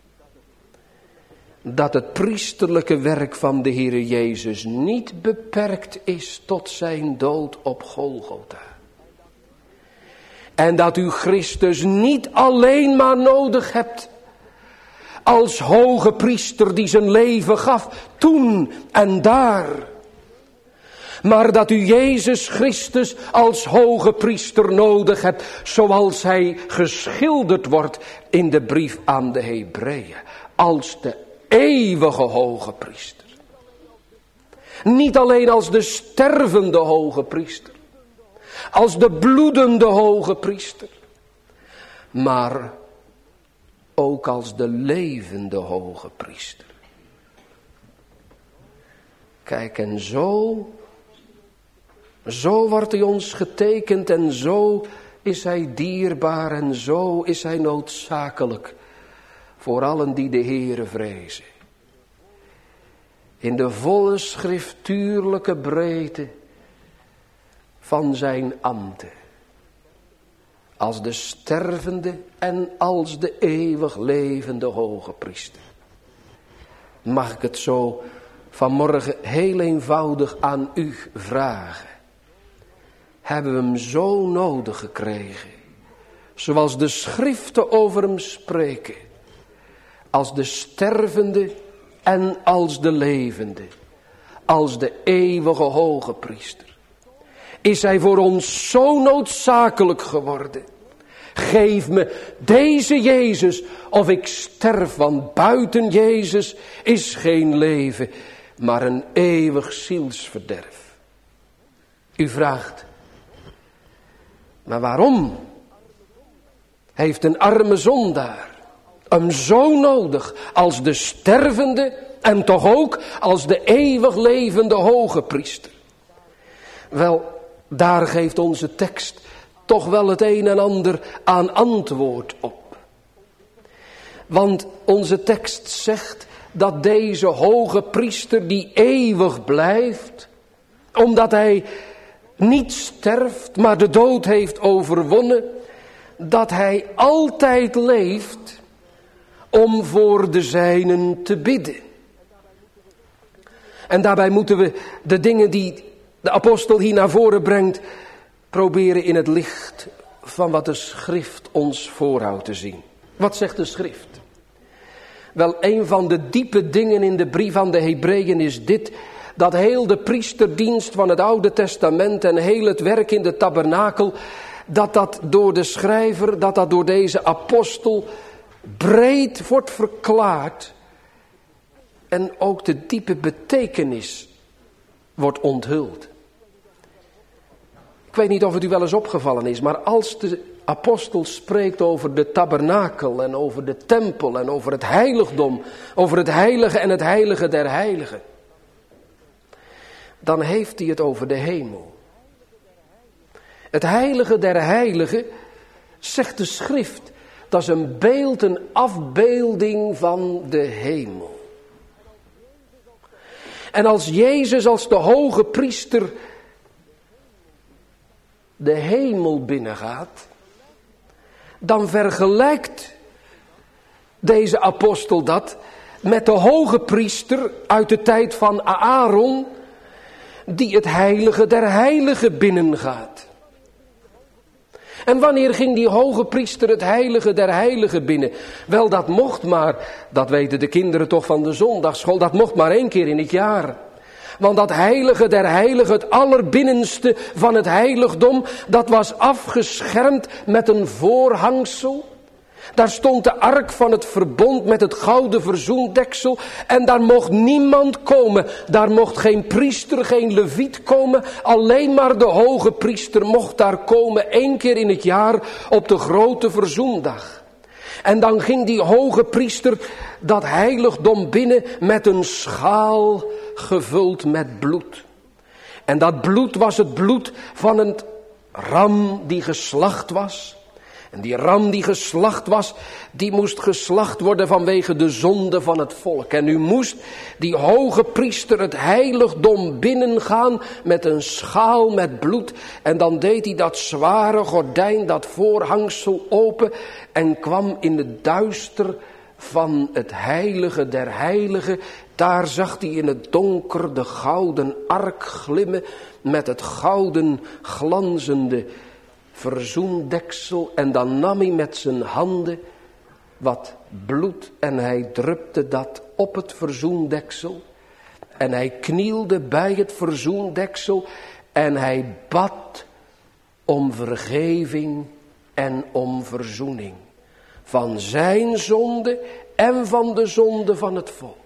Dat het priesterlijke werk van de Heere Jezus niet beperkt is tot zijn dood op Golgotha. En dat u Christus niet alleen maar nodig hebt als hoge priester die zijn leven gaf, toen en daar. Maar dat u Jezus Christus als hoge priester nodig hebt, zoals hij geschilderd wordt in de brief aan de Hebreeën. Als de eeuwige hoge priester. Niet alleen als de stervende hoge priester. Als de bloedende hoge priester. Maar ook als de levende hoge priester. Kijk, en zo, zo wordt hij ons getekend en zo is hij dierbaar en zo is hij noodzakelijk voor allen die de Heere vrezen. In de volle schriftuurlijke breedte van zijn ambten. Als de stervende en als de eeuwig levende hoge priester. Mag ik het zo vanmorgen heel eenvoudig aan u vragen. Hebben we hem zo nodig gekregen? Zoals de schriften over hem spreken. Als de stervende en als de levende. Als de eeuwige hoge priester. Is hij voor ons zo noodzakelijk geworden. Geef me deze Jezus of ik sterf, want buiten Jezus is geen leven, maar een eeuwig zielsverderf. U vraagt, maar waarom heeft een arme zondaar hem zo nodig als de stervende en toch ook als de eeuwig levende hoge priester? Wel, daar geeft onze tekst toch wel het een en ander aan antwoord op. Want onze tekst zegt dat deze hoge priester die eeuwig blijft, omdat hij niet sterft, maar de dood heeft overwonnen, dat hij altijd leeft om voor de zijnen te bidden. En daarbij moeten we de dingen die de apostel hier naar voren brengt, proberen in het licht van wat de schrift ons voorhoudt te zien. Wat zegt de schrift? Wel, een van de diepe dingen in de brief aan de Hebreeën is dit, dat heel de priesterdienst van het Oude Testament en heel het werk in de tabernakel, dat dat door de schrijver, dat dat door deze apostel breed wordt verklaard en ook de diepe betekenis wordt onthuld. Ik weet niet of het u wel eens opgevallen is, maar als de apostel spreekt over de tabernakel en over de tempel en over het heiligdom, over het heilige en het heilige der heiligen, dan heeft hij het over de hemel. Het heilige der heiligen, zegt de schrift, dat is een beeld, een afbeelding van de hemel. En als Jezus als de hoge priester de hemel binnengaat, dan vergelijkt deze apostel dat met de hoge priester uit de tijd van Aaron, die het heilige der heiligen binnengaat. En wanneer ging die hoge priester het heilige der heiligen binnen? Wel, dat mocht maar, dat weten de kinderen toch van de zondagsschool, dat mocht maar één keer in het jaar. Want dat heilige der heiligen, het allerbinnenste van het heiligdom, dat was afgeschermd met een voorhangsel. Daar stond de ark van het verbond met het gouden verzoendeksel. En daar mocht niemand komen. Daar mocht geen priester, geen leviet komen. Alleen maar de hoge priester mocht daar komen. Één keer in het jaar op de grote verzoendag. En dan ging die hoge priester dat heiligdom binnen met een schaal gevuld met bloed. En dat bloed was het bloed van een ram die geslacht was. En die ram die geslacht was, die moest geslacht worden vanwege de zonde van het volk. En nu moest die hoge priester het heiligdom binnengaan met een schaal met bloed. En dan deed hij dat zware gordijn, dat voorhangsel open en kwam in het duister van het heilige der heiligen. Daar zag hij in het donker de gouden ark glimmen met het gouden glanzende verzoendeksel. En dan nam hij met zijn handen wat bloed en hij drupte dat op het verzoendeksel. En hij knielde bij het verzoendeksel en hij bad om vergeving en om verzoening. Van zijn zonde en van de zonde van het volk.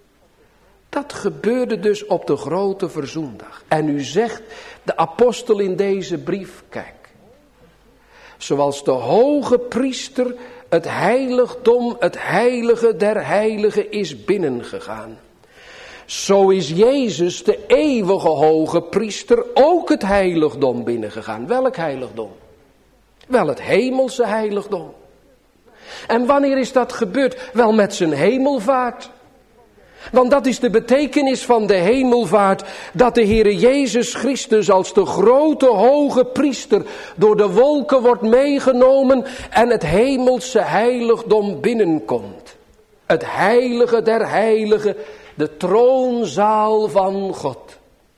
Dat gebeurde dus op de grote verzoendag. En u zegt de apostel in deze brief, kijk. Zoals de hoge priester het heiligdom, het heilige der heiligen is binnengegaan. Zo is Jezus, de eeuwige hoge priester, ook het heiligdom binnengegaan. Welk heiligdom? Wel het hemelse heiligdom. En wanneer is dat gebeurd? Wel met zijn hemelvaart. Want dat is de betekenis van de hemelvaart, dat de Heere Jezus Christus als de grote hoge priester door de wolken wordt meegenomen en het hemelse heiligdom binnenkomt. Het heilige der heiligen, de troonzaal van God.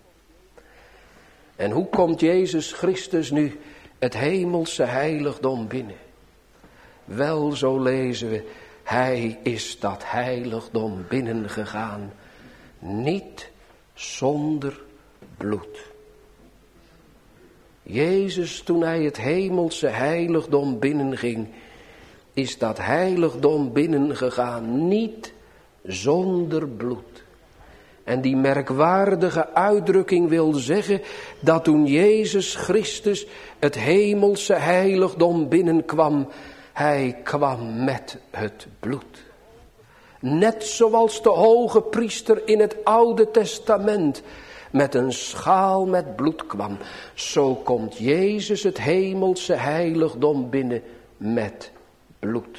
En hoe komt Jezus Christus nu het hemelse heiligdom binnen? Wel, zo lezen we, hij is dat heiligdom binnengegaan, niet zonder bloed. Jezus, toen hij het hemelse heiligdom binnenging, is dat heiligdom binnengegaan, niet zonder bloed. En die merkwaardige uitdrukking wil zeggen dat toen Jezus Christus het hemelse heiligdom binnenkwam, hij kwam met het bloed. Net zoals de hoge priester in het Oude Testament met een schaal met bloed kwam. Zo komt Jezus het hemelse heiligdom binnen met bloed.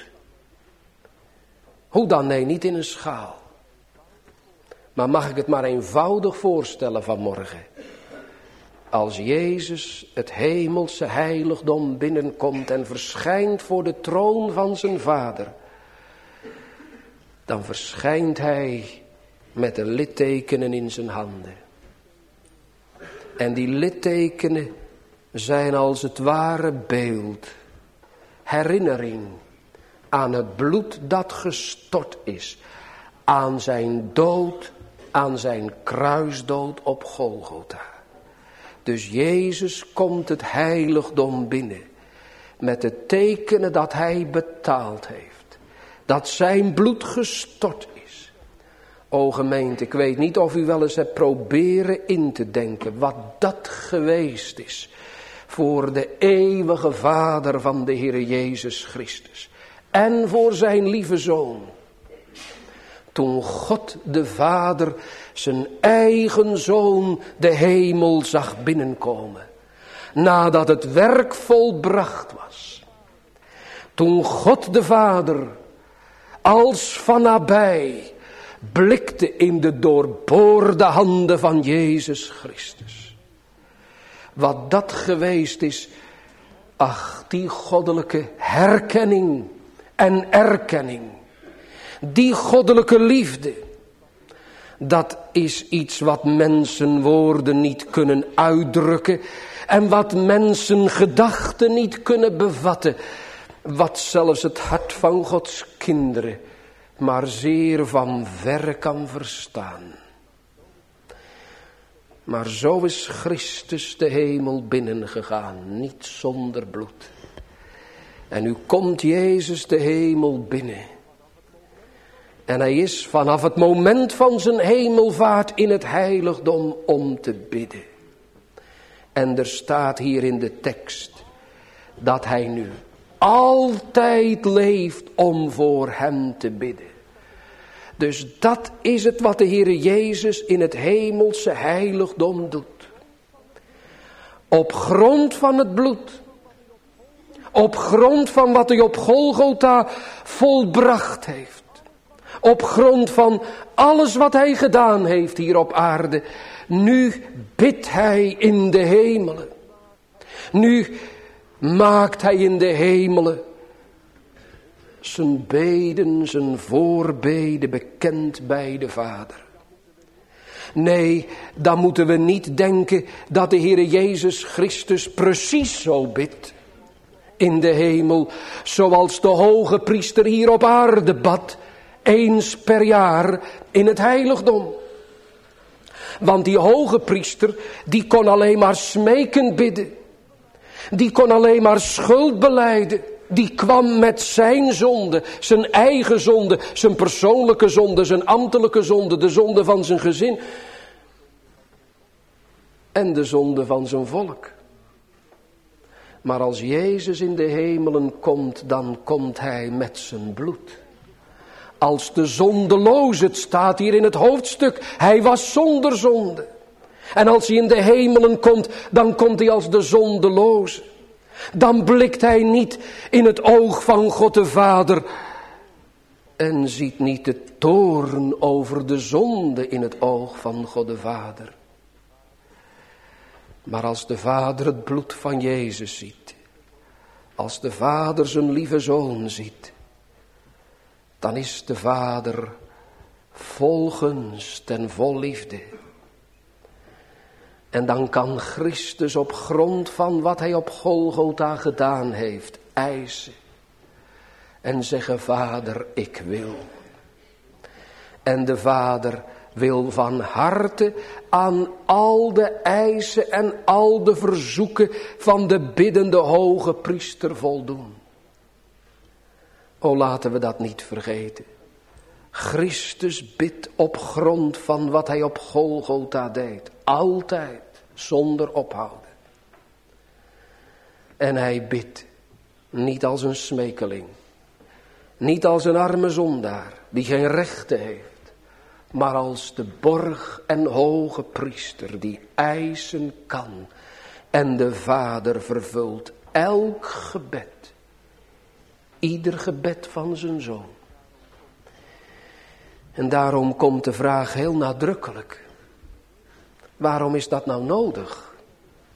Hoe dan? Nee, niet in een schaal. Maar mag ik het maar eenvoudig voorstellen vanmorgen. als Jezus het hemelse heiligdom binnenkomt en verschijnt voor de troon van zijn Vader, dan verschijnt hij met de littekenen in zijn handen. En die littekenen zijn als het ware beeld, herinnering aan het bloed dat gestort is, aan zijn dood, aan zijn kruisdood op Golgotha. Dus Jezus komt het heiligdom binnen met de tekenen dat hij betaald heeft, dat zijn bloed gestort is. O gemeente, ik weet niet of u wel eens hebt proberen in te denken wat dat geweest is voor de eeuwige Vader van de Heer Jezus Christus en voor zijn lieve Zoon. Toen God de Vader zijn eigen Zoon de hemel zag binnenkomen, nadat het werk volbracht was. Toen God de Vader als van nabij blikte in de doorboorde handen van Jezus Christus. Wat dat geweest is, ach, die goddelijke herkenning en erkenning. Die goddelijke liefde, dat is iets wat mensen woorden niet kunnen uitdrukken en wat mensen gedachten niet kunnen bevatten, wat zelfs het hart van Gods kinderen maar zeer van verre kan verstaan. Maar zo is Christus de hemel binnengegaan, niet zonder bloed. En nu komt Jezus de hemel binnen. En hij is vanaf het moment van zijn hemelvaart in het heiligdom om te bidden. En er staat hier in de tekst dat hij nu altijd leeft om voor hem te bidden. Dus dat is het wat de Heere Jezus in het hemelse heiligdom doet. Op grond van het bloed. Op grond van wat hij op Golgotha volbracht heeft. Op grond van alles wat hij gedaan heeft hier op aarde. Nu bidt hij in de hemelen. Nu maakt hij in de hemelen zijn beden, zijn voorbeden bekend bij de Vader. Nee, dan moeten we niet denken dat de Heere Jezus Christus precies zo bidt in de hemel, zoals de hoge priester hier op aarde bad, eens per jaar in het heiligdom. Want die hoge priester, die kon alleen maar smekend bidden. Die kon alleen maar schuld belijden. Die kwam met zijn zonde, zijn eigen zonde, zijn persoonlijke zonde, zijn ambtelijke zonde, de zonde van zijn gezin. En de zonde van zijn volk. Maar als Jezus in de hemelen komt, dan komt hij met zijn bloed. Als de zondeloze, het staat hier in het hoofdstuk, hij was zonder zonde. En als hij in de hemelen komt, dan komt hij als de zondeloze. Dan blikt hij niet in het oog van God de Vader en ziet niet de toorn over de zonde in het oog van God de Vader. Maar als de Vader het bloed van Jezus ziet, als de Vader zijn lieve Zoon ziet, dan is de Vader vol gunst en vol liefde. En dan kan Christus op grond van wat hij op Golgotha gedaan heeft, eisen. En zeggen, Vader, ik wil. En de Vader wil van harte aan al de eisen en al de verzoeken van de biddende hoge priester voldoen. O, laten we dat niet vergeten. Christus bidt op grond van wat hij op Golgotha deed. Altijd, zonder ophouden. En hij bidt niet als een smekeling. Niet als een arme zondaar die geen rechten heeft. Maar als de borg en hoge priester die eisen kan. En de Vader vervult elk gebed. Ieder gebed van zijn Zoon. En daarom komt de vraag heel nadrukkelijk. Waarom is dat nou nodig?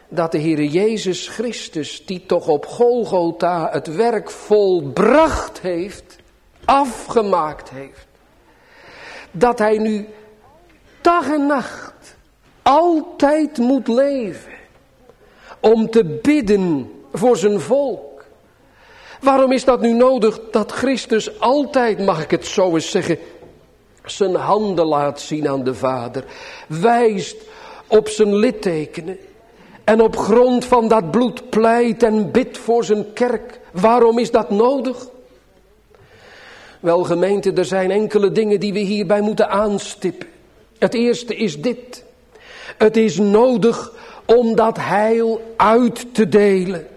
dat de Heere Jezus Christus, die toch op Golgotha het werk volbracht heeft, afgemaakt heeft, dat hij nu dag en nacht altijd moet leven om te bidden voor zijn volk. Waarom is dat nu nodig dat Christus altijd, mag ik het zo eens zeggen, zijn handen laat zien aan de Vader, wijst op zijn littekenen en op grond van dat bloed pleit en bidt voor zijn kerk? Waarom is dat nodig? Wel gemeente, er zijn enkele dingen die we hierbij moeten aanstippen. Het eerste is dit. Het is nodig om dat heil uit te delen.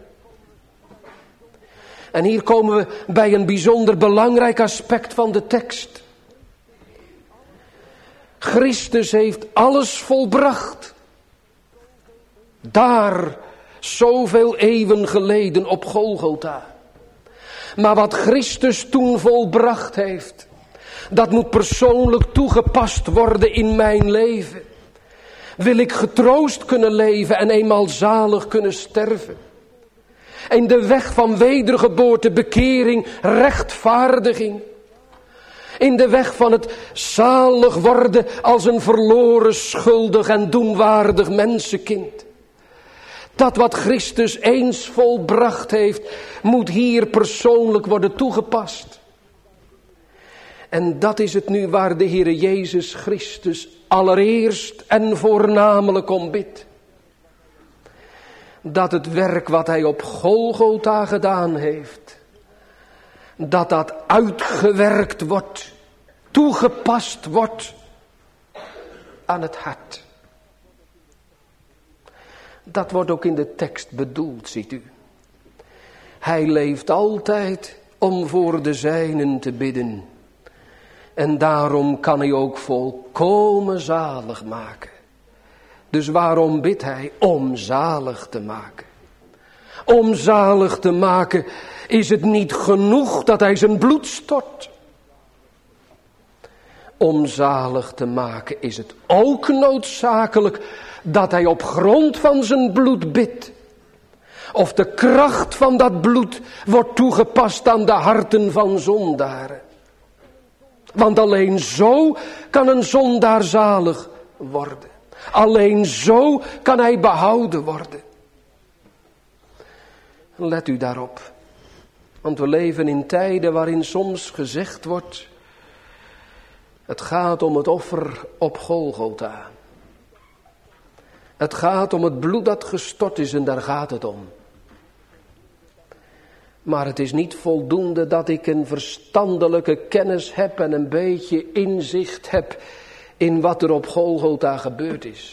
En hier komen we bij een bijzonder belangrijk aspect van de tekst. Christus heeft alles volbracht. Daar, zoveel eeuwen geleden op Golgotha. Maar wat Christus toen volbracht heeft, dat moet persoonlijk toegepast worden in mijn leven. Wil ik getroost kunnen leven en eenmaal zalig kunnen sterven. In de weg van wedergeboorte, bekering, rechtvaardiging. In de weg van het zalig worden als een verloren, schuldig en doenwaardig mensenkind. Dat wat Christus eens volbracht heeft, moet hier persoonlijk worden toegepast. En dat is het nu waar de Heere Jezus Christus allereerst en voornamelijk om bidt. Dat het werk wat hij op Golgotha gedaan heeft, dat dat uitgewerkt wordt, toegepast wordt aan het hart. Dat wordt ook in de tekst bedoeld, ziet u. Hij leeft altijd om voor de zijnen te bidden. En daarom kan hij ook volkomen zalig maken. Dus waarom bidt hij? Om zalig te maken. Om zalig te maken is het niet genoeg dat hij zijn bloed stort. Om zalig te maken is het ook noodzakelijk dat hij op grond van zijn bloed bidt. Of de kracht van dat bloed wordt toegepast aan de harten van zondaren. Want alleen zo kan een zondaar zalig worden. Alleen zo kan hij behouden worden. Let u daarop. Want we leven in tijden waarin soms gezegd wordt: het gaat om het offer op Golgotha. Het gaat om het bloed dat gestort is en daar gaat het om. Maar het is niet voldoende dat ik een verstandelijke kennis heb en een beetje inzicht heb in wat er op Golgotha gebeurd is.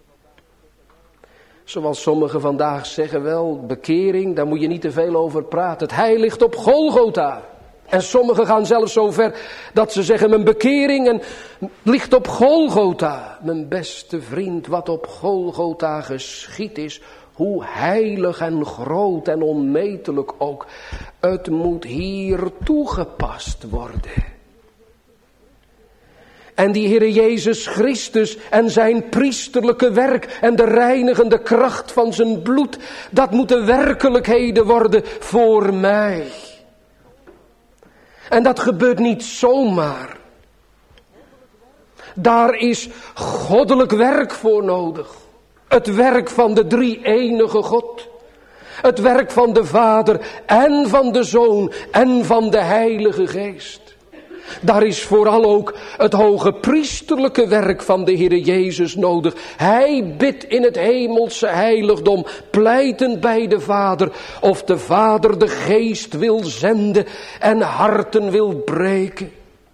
Zoals sommigen vandaag zeggen, wel, bekering, daar moet je niet te veel over praten. Het heil ligt op Golgotha. En sommigen gaan zelfs zo ver dat ze zeggen, mijn bekering en ligt op Golgotha. Mijn beste vriend, wat op Golgotha geschied is, hoe heilig en groot en onmetelijk ook, het moet hier toegepast worden. En die Heere Jezus Christus en zijn priesterlijke werk en de reinigende kracht van zijn bloed, dat moeten werkelijkheden worden voor mij. En dat gebeurt niet zomaar. Daar is goddelijk werk voor nodig. Het werk van de drie-enige God. Het werk van de Vader en van de Zoon en van de Heilige Geest. Daar is vooral ook het hoge priesterlijke werk van de Heere Jezus nodig. Hij bidt in het hemelse heiligdom, pleitend bij de Vader, of de Vader de Geest wil zenden en harten wil breken.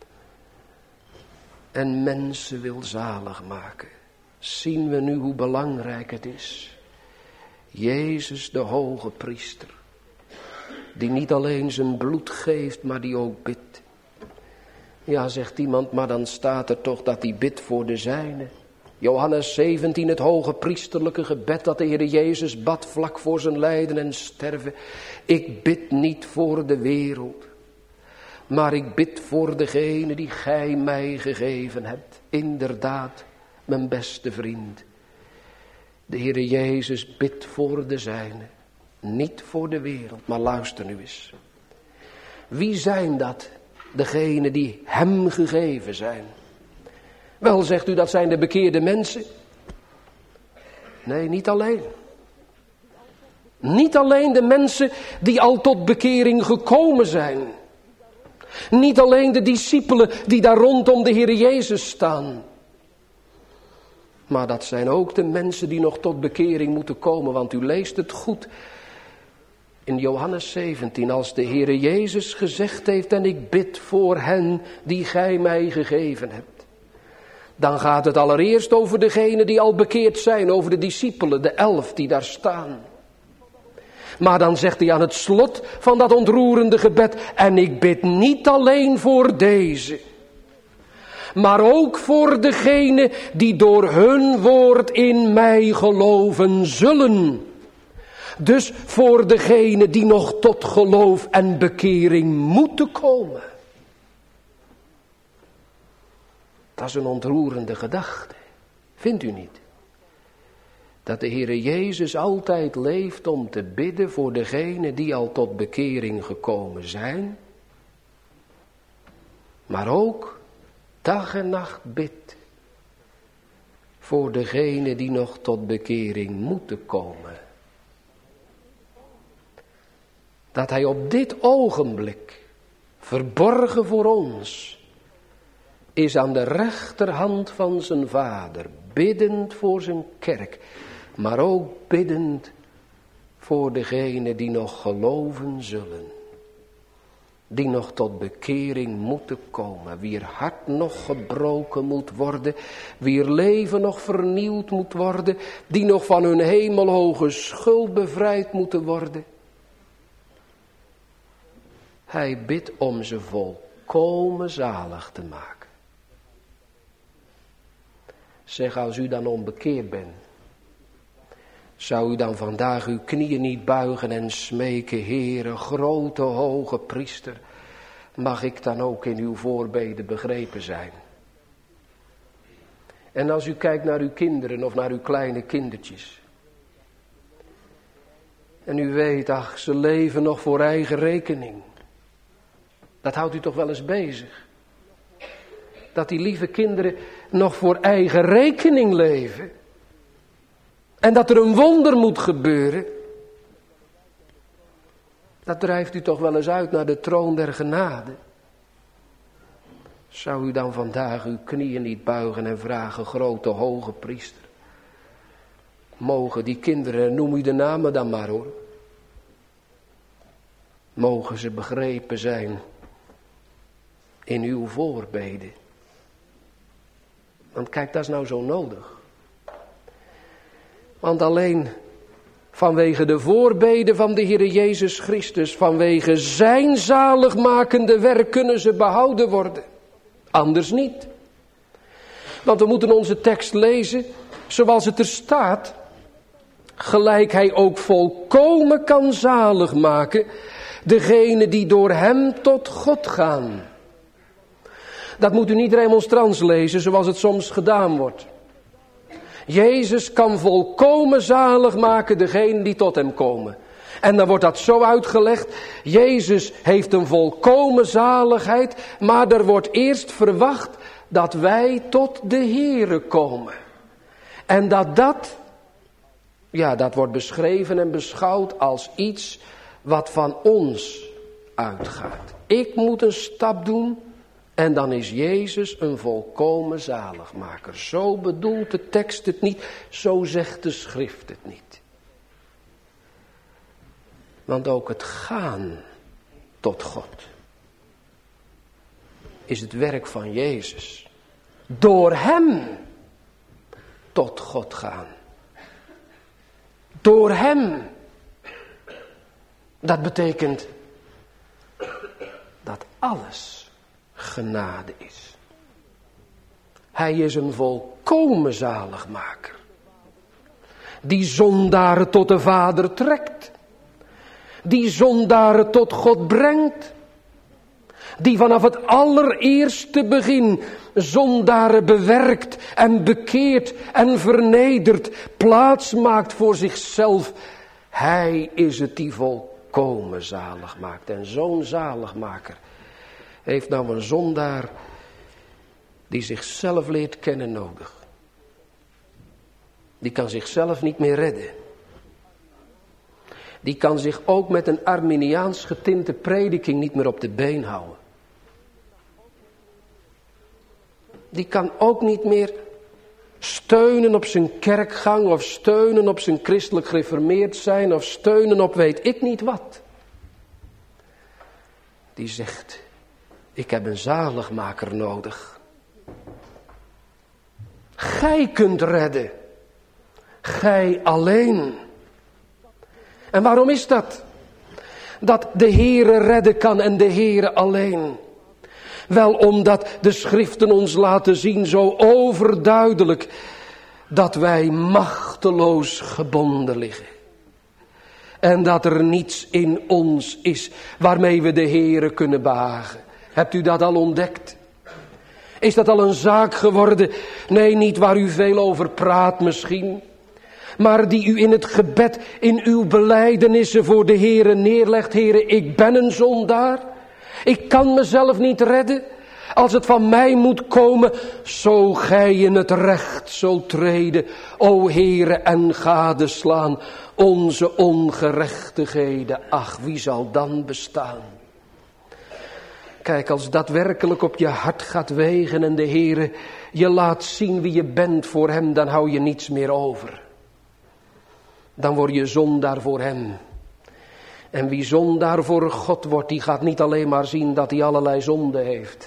En mensen wil zalig maken. Zien we nu hoe belangrijk het is. Jezus de hoge priester, die niet alleen zijn bloed geeft, maar die ook bidt. Ja, zegt iemand, maar dan staat er toch dat hij bidt voor de zijnen. Johannes zeventien, het hoge priesterlijke gebed dat de Heer Jezus bad vlak voor zijn lijden en sterven. Ik bid niet voor de wereld, maar ik bid voor degene die gij mij gegeven hebt. Inderdaad, mijn beste vriend. De Heere Jezus bidt voor de zijnen, niet voor de wereld. Maar luister nu eens. Wie zijn dat? Degenen die hem gegeven zijn. Wel, zegt u, dat zijn de bekeerde mensen. Nee, niet alleen. Niet alleen de mensen die al tot bekering gekomen zijn. Niet alleen de discipelen die daar rondom de Heer Jezus staan. Maar dat zijn ook de mensen die nog tot bekering moeten komen. Want u leest het goed in Johannes zeventien. Als de Heer Jezus gezegd heeft: en ik bid voor hen die gij mij gegeven hebt. Dan gaat het allereerst over degenen die al bekeerd zijn. Over de discipelen, de elf die daar staan. Maar dan zegt hij aan het slot van dat ontroerende gebed: en ik bid niet alleen voor deze, maar ook voor degenen die door hun woord in mij geloven zullen. Dus voor degenen die nog tot geloof en bekering moeten komen. Dat is een ontroerende gedachte, vindt u niet? Dat de Heere Jezus altijd leeft om te bidden voor degenen die al tot bekering gekomen zijn. Maar ook dag en nacht bidt voor degenen die nog tot bekering moeten komen. Dat hij op dit ogenblik, verborgen voor ons, is aan de rechterhand van zijn Vader, biddend voor zijn kerk. Maar ook biddend voor degenen die nog geloven zullen. Die nog tot bekering moeten komen. Wier hart nog gebroken moet worden. Wier leven nog vernieuwd moet worden. Die nog van hun hemelhoge schuld bevrijd moeten worden. Hij bidt om ze volkomen zalig te maken. Zeg, als u dan onbekeerd bent, zou u dan vandaag uw knieën niet buigen en smeken: Heere, grote hoge priester, mag ik dan ook in uw voorbeden begrepen zijn? En als u kijkt naar uw kinderen of naar uw kleine kindertjes, en u weet, ach, ze leven nog voor eigen rekening. Dat houdt u toch wel eens bezig? Dat die lieve kinderen nog voor eigen rekening leven. En dat er een wonder moet gebeuren. Dat drijft u toch wel eens uit naar de troon der genade. Zou u dan vandaag uw knieën niet buigen en vragen: grote hoge priester, mogen die kinderen, noem u de namen dan maar hoor, mogen ze begrepen zijn in uw voorbeden. Want kijk, dat is nou zo nodig. Want alleen vanwege de voorbeden van de Heer Jezus Christus, vanwege zijn zaligmakende werk, kunnen ze behouden worden. Anders niet. Want we moeten onze tekst lezen zoals het er staat. Gelijk hij ook volkomen kan zalig maken degene die door hem tot God gaan. Dat moet u niet remonstrants lezen zoals het soms gedaan wordt. Jezus kan volkomen zalig maken degenen die tot hem komen. En dan wordt dat zo uitgelegd: Jezus heeft een volkomen zaligheid, maar er wordt eerst verwacht dat wij tot de Heere komen. En dat dat, ja, dat wordt beschreven en beschouwd als iets wat van ons uitgaat. Ik moet een stap doen en dan is Jezus een volkomen zaligmaker. Zo bedoelt de tekst het niet, zo zegt de schrift het niet. Want ook het gaan tot God is het werk van Jezus. Door hem tot God gaan. Door hem. Dat betekent dat alles genade is. Hij is een volkomen zaligmaker. Die zondaren tot de Vader trekt. Die zondaren tot God brengt. Die vanaf het allereerste begin zondaren bewerkt en bekeert en vernedert, plaats maakt voor zichzelf. Hij is het die volkomen zalig maakt. En zo'n zaligmaker heeft nou een zondaar die zichzelf leert kennen nodig. Die kan zichzelf niet meer redden. Die kan zich ook met een Arminiaans getinte prediking niet meer op de been houden. Die kan ook niet meer steunen op zijn kerkgang of steunen op zijn christelijk gereformeerd zijn of steunen op weet ik niet wat. Die zegt, ik heb een zaligmaker nodig. Gij kunt redden. Gij alleen. En waarom is dat? Dat de Heere redden kan en de Heere alleen. Wel omdat de schriften ons laten zien zo overduidelijk dat wij machteloos gebonden liggen. En dat er niets in ons is waarmee we de Heere kunnen behagen. Hebt u dat al ontdekt? Is dat al een zaak geworden? Nee, niet waar u veel over praat misschien. Maar die u in het gebed, in uw belijdenissen voor de Heere neerlegt. Heere, ik ben een zondaar. Ik kan mezelf niet redden. Als het van mij moet komen, zo gij in het recht zult treden. O Heere, en gadeslaan onze ongerechtigheden. Ach, wie zal dan bestaan? Kijk, als dat werkelijk op je hart gaat wegen en de Heere je laat zien wie je bent voor hem, dan hou je niets meer over. Dan word je zondaar voor hem. En wie zondaar voor God wordt, die gaat niet alleen maar zien dat hij allerlei zonde heeft.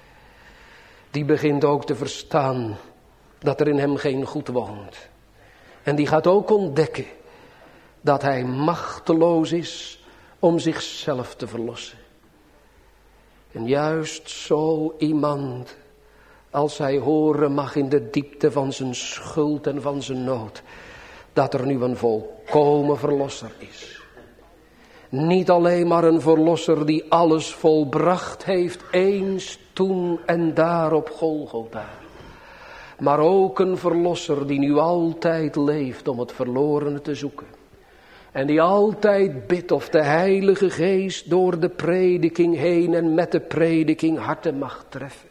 Die begint ook te verstaan dat er in hem geen goed woont. En die gaat ook ontdekken dat hij machteloos is om zichzelf te verlossen. En juist zo iemand, als hij horen mag in de diepte van zijn schuld en van zijn nood, dat er nu een volkomen verlosser is. Niet alleen maar een verlosser die alles volbracht heeft, eens, toen en daar op Golgotha. Maar ook een verlosser die nu altijd leeft om het verlorene te zoeken. En die altijd bidt of de Heilige Geest door de prediking heen en met de prediking harten mag treffen.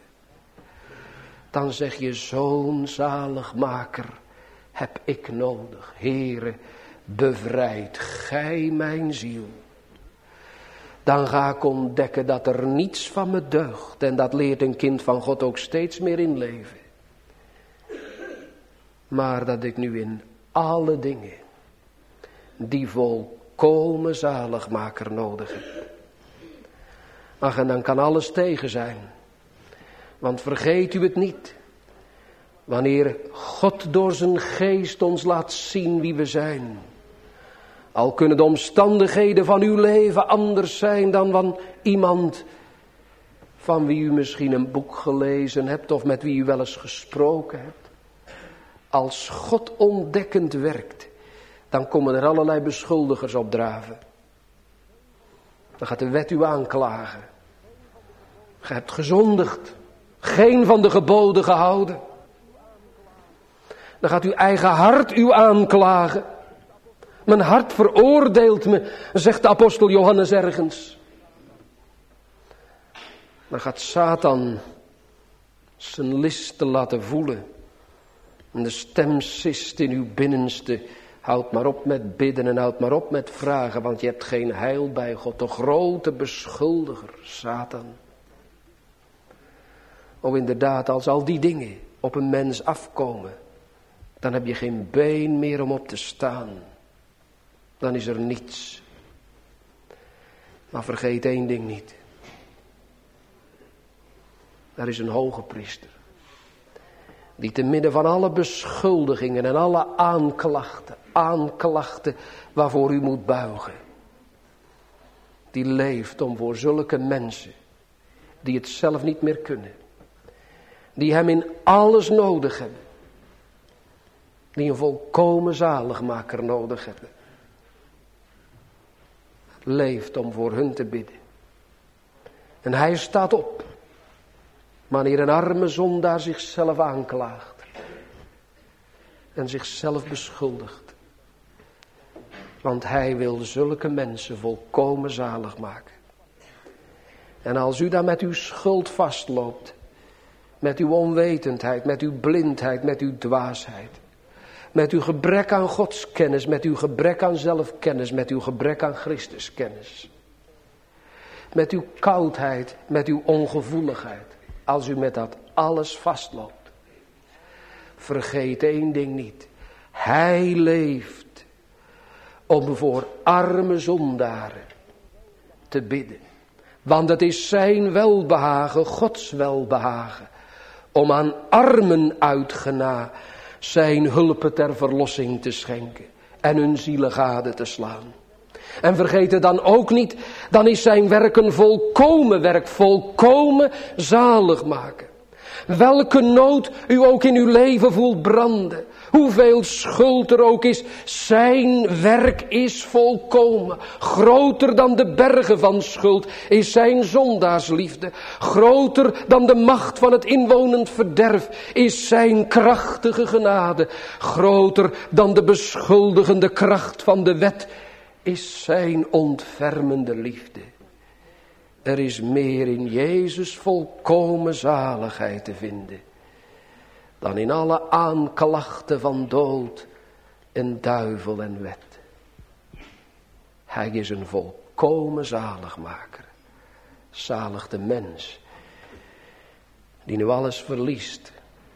Dan zeg je, zo'n zaligmaker heb ik nodig. Heere, bevrijd gij mijn ziel. Dan ga ik ontdekken dat er niets van me deugt. En dat leert een kind van God ook steeds meer in leven. Maar dat ik nu in alle dingen die volkomen zaligmaker nodig heb. Ach, en dan kan alles tegen zijn. Want vergeet u het niet. Wanneer God door zijn geest ons laat zien wie we zijn. Al kunnen de omstandigheden van uw leven anders zijn dan van iemand van wie u misschien een boek gelezen hebt of met wie u wel eens gesproken hebt. Als God ontdekkend werkt, dan komen er allerlei beschuldigers op draven. Dan gaat de wet u aanklagen. Ge hebt gezondigd, geen van de geboden gehouden. Dan gaat uw eigen hart u aanklagen. Mijn hart veroordeelt me, zegt de apostel Johannes ergens. Dan gaat Satan zijn listen laten voelen. En de stem sist in uw binnenste. Houd maar op met bidden en houd maar op met vragen, want je hebt geen heil bij God. De grote beschuldiger, Satan. O inderdaad, als al die dingen op een mens afkomen, dan heb je geen been meer om op te staan. Dan is er niets. Maar vergeet één ding niet. Er is een hoge priester. Die te midden van alle beschuldigingen en alle aanklachten, aanklachten waarvoor u moet buigen. Die leeft om voor zulke mensen, die het zelf niet meer kunnen. Die hem in alles nodig hebben. Die een volkomen zaligmaker nodig hebben. Leeft om voor hun te bidden. En hij staat op. Wanneer een arme zondaar zichzelf aanklaagt. En zichzelf beschuldigt. Want hij wil zulke mensen volkomen zalig maken. En als u dan met uw schuld vastloopt. Met uw onwetendheid, met uw blindheid, met uw dwaasheid. Met uw gebrek aan godskennis, met uw gebrek aan zelfkennis, met uw gebrek aan Christuskennis. Met uw koudheid, met uw ongevoeligheid. Als u met dat alles vastloopt. Vergeet één ding niet. Hij leeft om voor arme zondaren te bidden. Want het is zijn welbehagen, Gods welbehagen. Om aan armen uitgena zijn hulpen ter verlossing te schenken. En hun zielen gade te slaan. En vergeet het dan ook niet, dan is zijn werk een volkomen werk, volkomen zalig maken. Welke nood u ook in uw leven voelt branden, hoeveel schuld er ook is, zijn werk is volkomen. Groter dan de bergen van schuld is zijn zondaarsliefde. Groter dan de macht van het inwonend verderf is zijn krachtige genade. Groter dan de beschuldigende kracht van de wet is zijn ontfermende liefde. Er is meer in Jezus volkomen zaligheid te vinden dan in alle aanklachten van dood en duivel en wet. Hij is een volkomen zaligmaker. Zalig de mens die nu alles verliest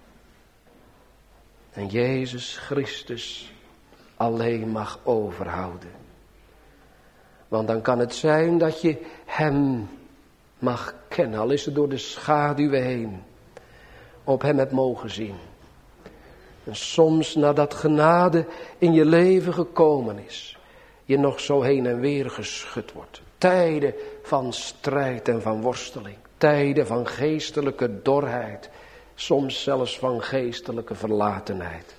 en Jezus Christus alleen mag overhouden. Want dan kan het zijn dat je hem mag kennen, al is het door de schaduwen heen, op hem hebt mogen zien. En soms nadat genade in je leven gekomen is, je nog zo heen en weer geschud wordt. Tijden van strijd en van worsteling, tijden van geestelijke dorheid, soms zelfs van geestelijke verlatenheid.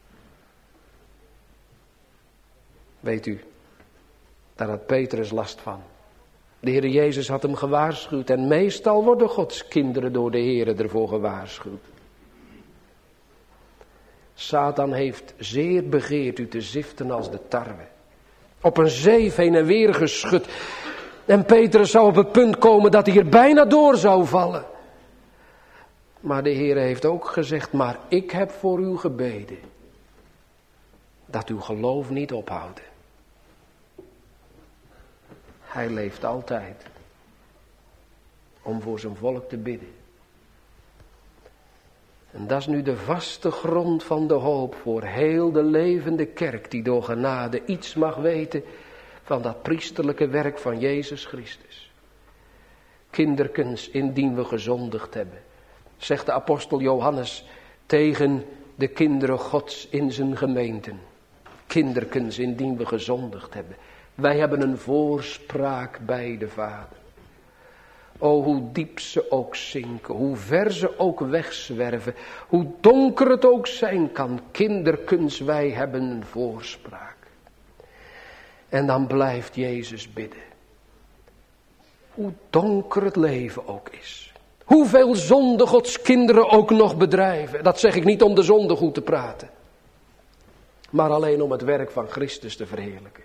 Weet u, daar had Petrus last van. De Heer Jezus had hem gewaarschuwd. En meestal worden Gods kinderen door de Heer ervoor gewaarschuwd. Satan heeft zeer begeerd u te ziften als de tarwe. Op een zeef heen en weer geschud. En Petrus zou op het punt komen dat hij er bijna door zou vallen. Maar de Heer heeft ook gezegd, maar ik heb voor u gebeden. Dat uw geloof niet ophoudt. Hij leeft altijd om voor zijn volk te bidden. En dat is nu de vaste grond van de hoop voor heel de levende kerk die door genade iets mag weten van dat priesterlijke werk van Jezus Christus. Kinderkens, indien we gezondigd hebben, zegt de apostel Johannes tegen de kinderen Gods in zijn gemeenten. Kinderkens, indien we gezondigd hebben. Wij hebben een voorspraak bij de Vader. O, hoe diep ze ook zinken, hoe ver ze ook wegzwerven, hoe donker het ook zijn kan, kinderkens, wij hebben een voorspraak. En dan blijft Jezus bidden. Hoe donker het leven ook is. Hoeveel zonde Gods kinderen ook nog bedrijven. Dat zeg ik niet om de zonde goed te praten. Maar alleen om het werk van Christus te verheerlijken.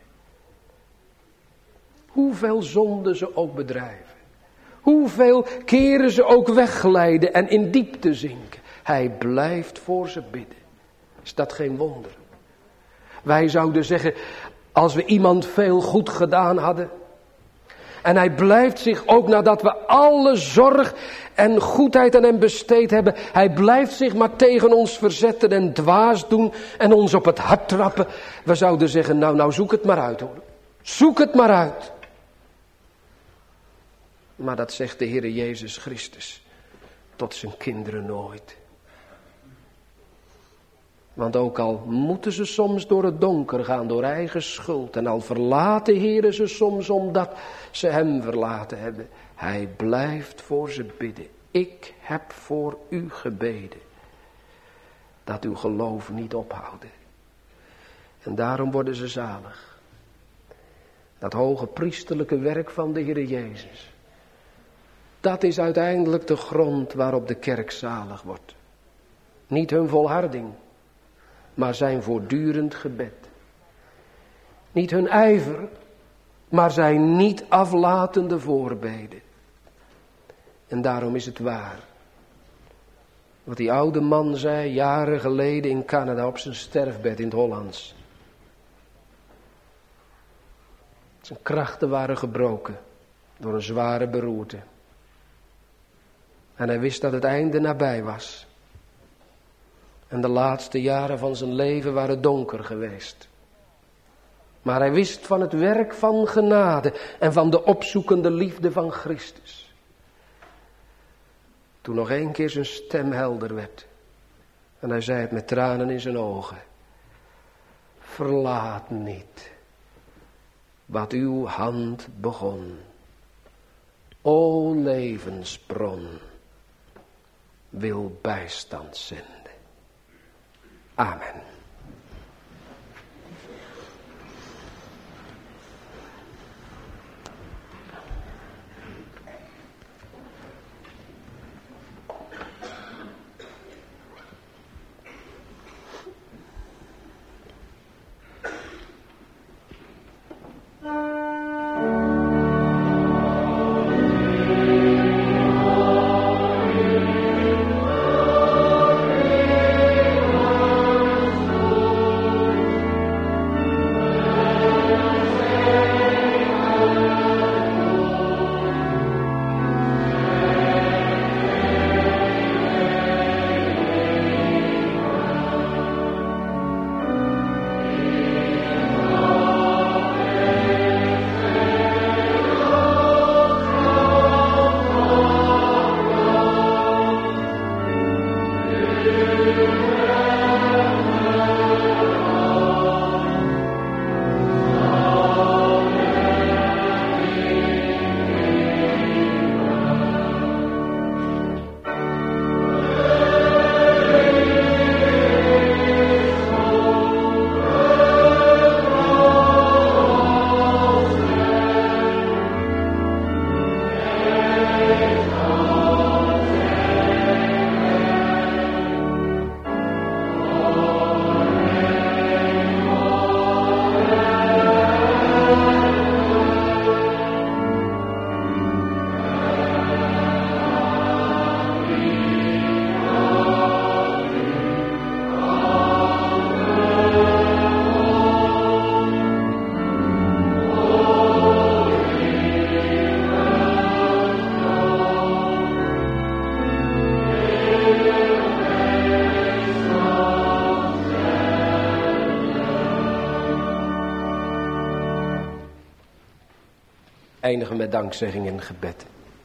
Hoeveel zonde ze ook bedrijven. Hoeveel keren ze ook wegglijden en in diepte zinken. Hij blijft voor ze bidden. Is dat geen wonder? Wij zouden zeggen, als we iemand veel goed gedaan hadden. En hij blijft zich ook nadat we alle zorg en goedheid aan hem besteed hebben. Hij blijft zich maar tegen ons verzetten en dwaas doen en ons op het hart trappen. We zouden zeggen, nou, nou zoek het maar uit hoor. Zoek het maar uit. Maar dat zegt de Heer Jezus Christus tot zijn kinderen nooit. Want ook al moeten ze soms door het donker gaan, door eigen schuld. En al verlaten Heeren ze soms omdat ze hem verlaten hebben. Hij blijft voor ze bidden. Ik heb voor u gebeden. Dat uw geloof niet ophouden. En daarom worden ze zalig. Dat hoge priesterlijke werk van de Heer Jezus. Dat is uiteindelijk de grond waarop de kerk zalig wordt. Niet hun volharding, maar zijn voortdurend gebed. Niet hun ijver, maar zijn niet aflatende voorbeden. En daarom is het waar. Wat die oude man zei jaren geleden in Canada op zijn sterfbed in het Hollands. Zijn krachten waren gebroken door een zware beroerte. En hij wist dat het einde nabij was. En de laatste jaren van zijn leven waren donker geweest. Maar hij wist van het werk van genade en van de opzoekende liefde van Christus. Toen nog één keer zijn stem helder werd. En hij zei het met tranen in zijn ogen. Verlaat niet wat uw hand begon. O levensbron, wil bijstand zenden. Amen. Eindigen met dankzegging en gebed.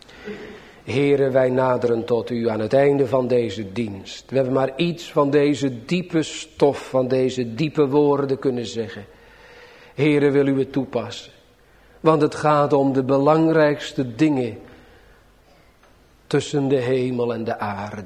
Here, wij naderen tot u aan het einde van deze dienst. We hebben maar iets van deze diepe stof, van deze diepe woorden kunnen zeggen. Here, wil u het toepassen. Want het gaat om de belangrijkste dingen tussen de hemel en de aarde.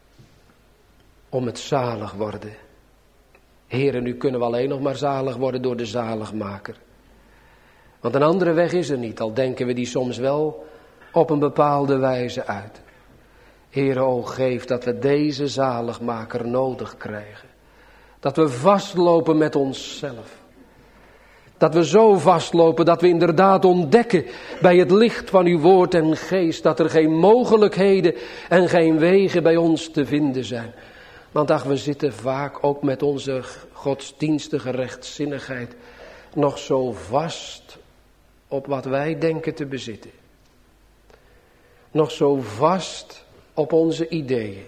Om het zalig worden. Here, nu kunnen we alleen nog maar zalig worden door de zaligmaker. Want een andere weg is er niet, al denken we die soms wel op een bepaalde wijze uit. Heere, o geef dat we deze zaligmaker nodig krijgen. Dat we vastlopen met onszelf. Dat we zo vastlopen dat we inderdaad ontdekken bij het licht van uw woord en geest dat er geen mogelijkheden en geen wegen bij ons te vinden zijn. Want ach, we zitten vaak ook met onze godsdienstige rechtzinnigheid nog zo vast op wat wij denken te bezitten. Nog zo vast op onze ideeën.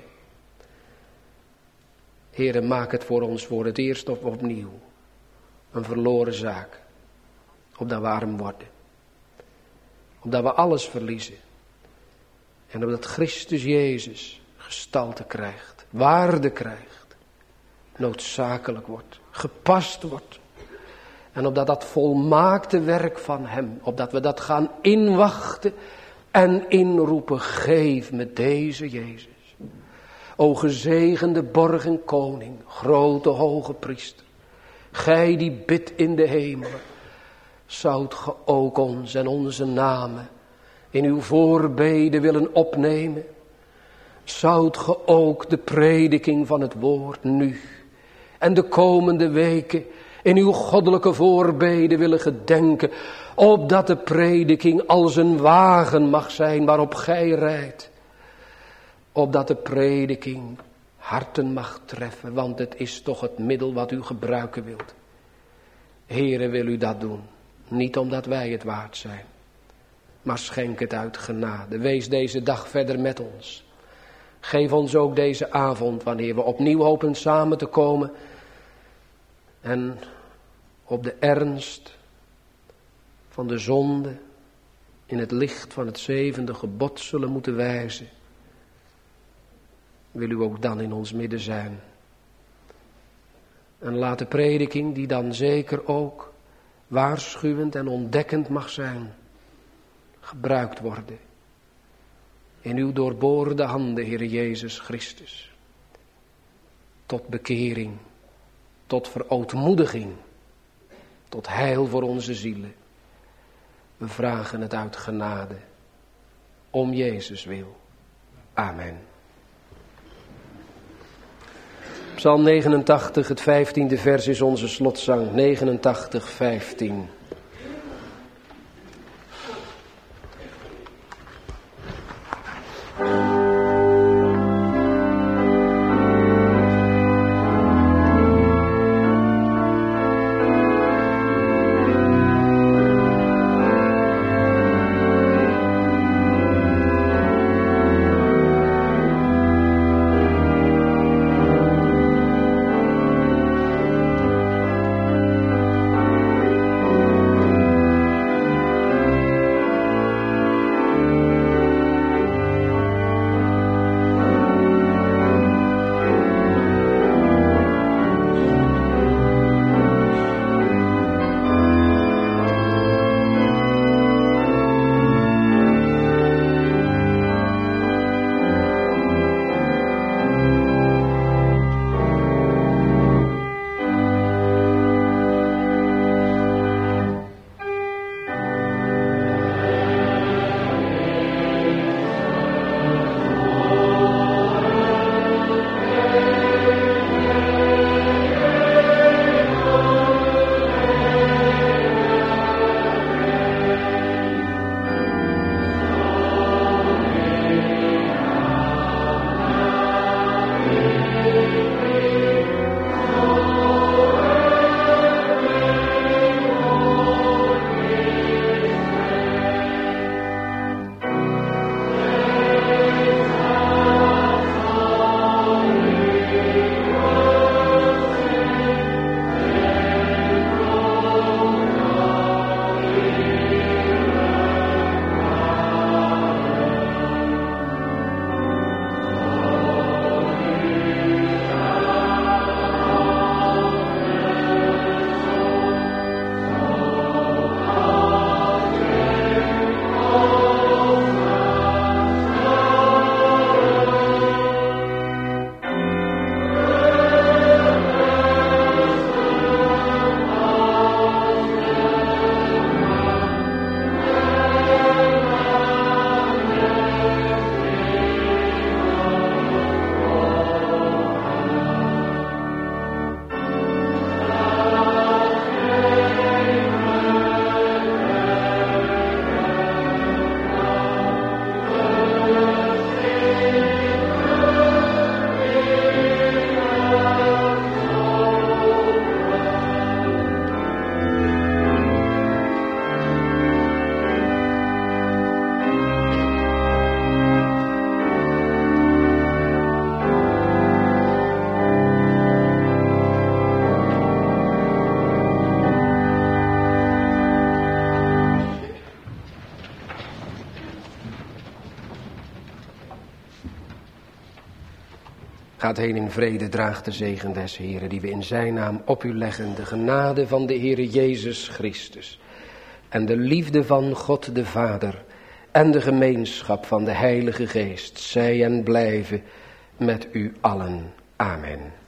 Heere, maak het voor ons voor het eerst of opnieuw een verloren zaak. Opdat we arm worden. Opdat we alles verliezen. En opdat Christus Jezus gestalte krijgt, waarde krijgt, noodzakelijk wordt, gepast wordt. En opdat dat volmaakte werk van hem, opdat we dat gaan inwachten en inroepen, geef me deze Jezus. O gezegende borg en koning, grote hoge priester, gij die bidt in de hemelen, zoudt ge ook ons en onze namen in uw voorbeden willen opnemen, zoudt ge ook de prediking van het woord nu en de komende weken in uw goddelijke voorbeden willen gedenken, opdat de prediking als een wagen mag zijn waarop gij rijdt. Opdat de prediking harten mag treffen, want het is toch het middel wat u gebruiken wilt. Heere, wil u dat doen, niet omdat wij het waard zijn, maar schenk het uit genade. Wees deze dag verder met ons. Geef ons ook deze avond, wanneer we opnieuw hopen samen te komen en op de ernst van de zonde in het licht van het zevende gebod zullen moeten wijzen. Wil u ook dan in ons midden zijn. En laat de prediking, die dan zeker ook waarschuwend en ontdekkend mag zijn, gebruikt worden in uw doorboorde handen, Heere Jezus Christus. Tot bekering, tot verootmoediging, tot heil voor onze zielen. We vragen het uit genade, om Jezus wil. Amen. Psalm negenentachtig, het vijftiende vers is onze slotzang. negenentachtig, vijftien. Gaat heen in vrede, draagt de zegen des Heeren, die we in zijn naam op u leggen. De genade van de Heere Jezus Christus en de liefde van God de Vader en de gemeenschap van de Heilige Geest, zij en blijven met u allen. Amen.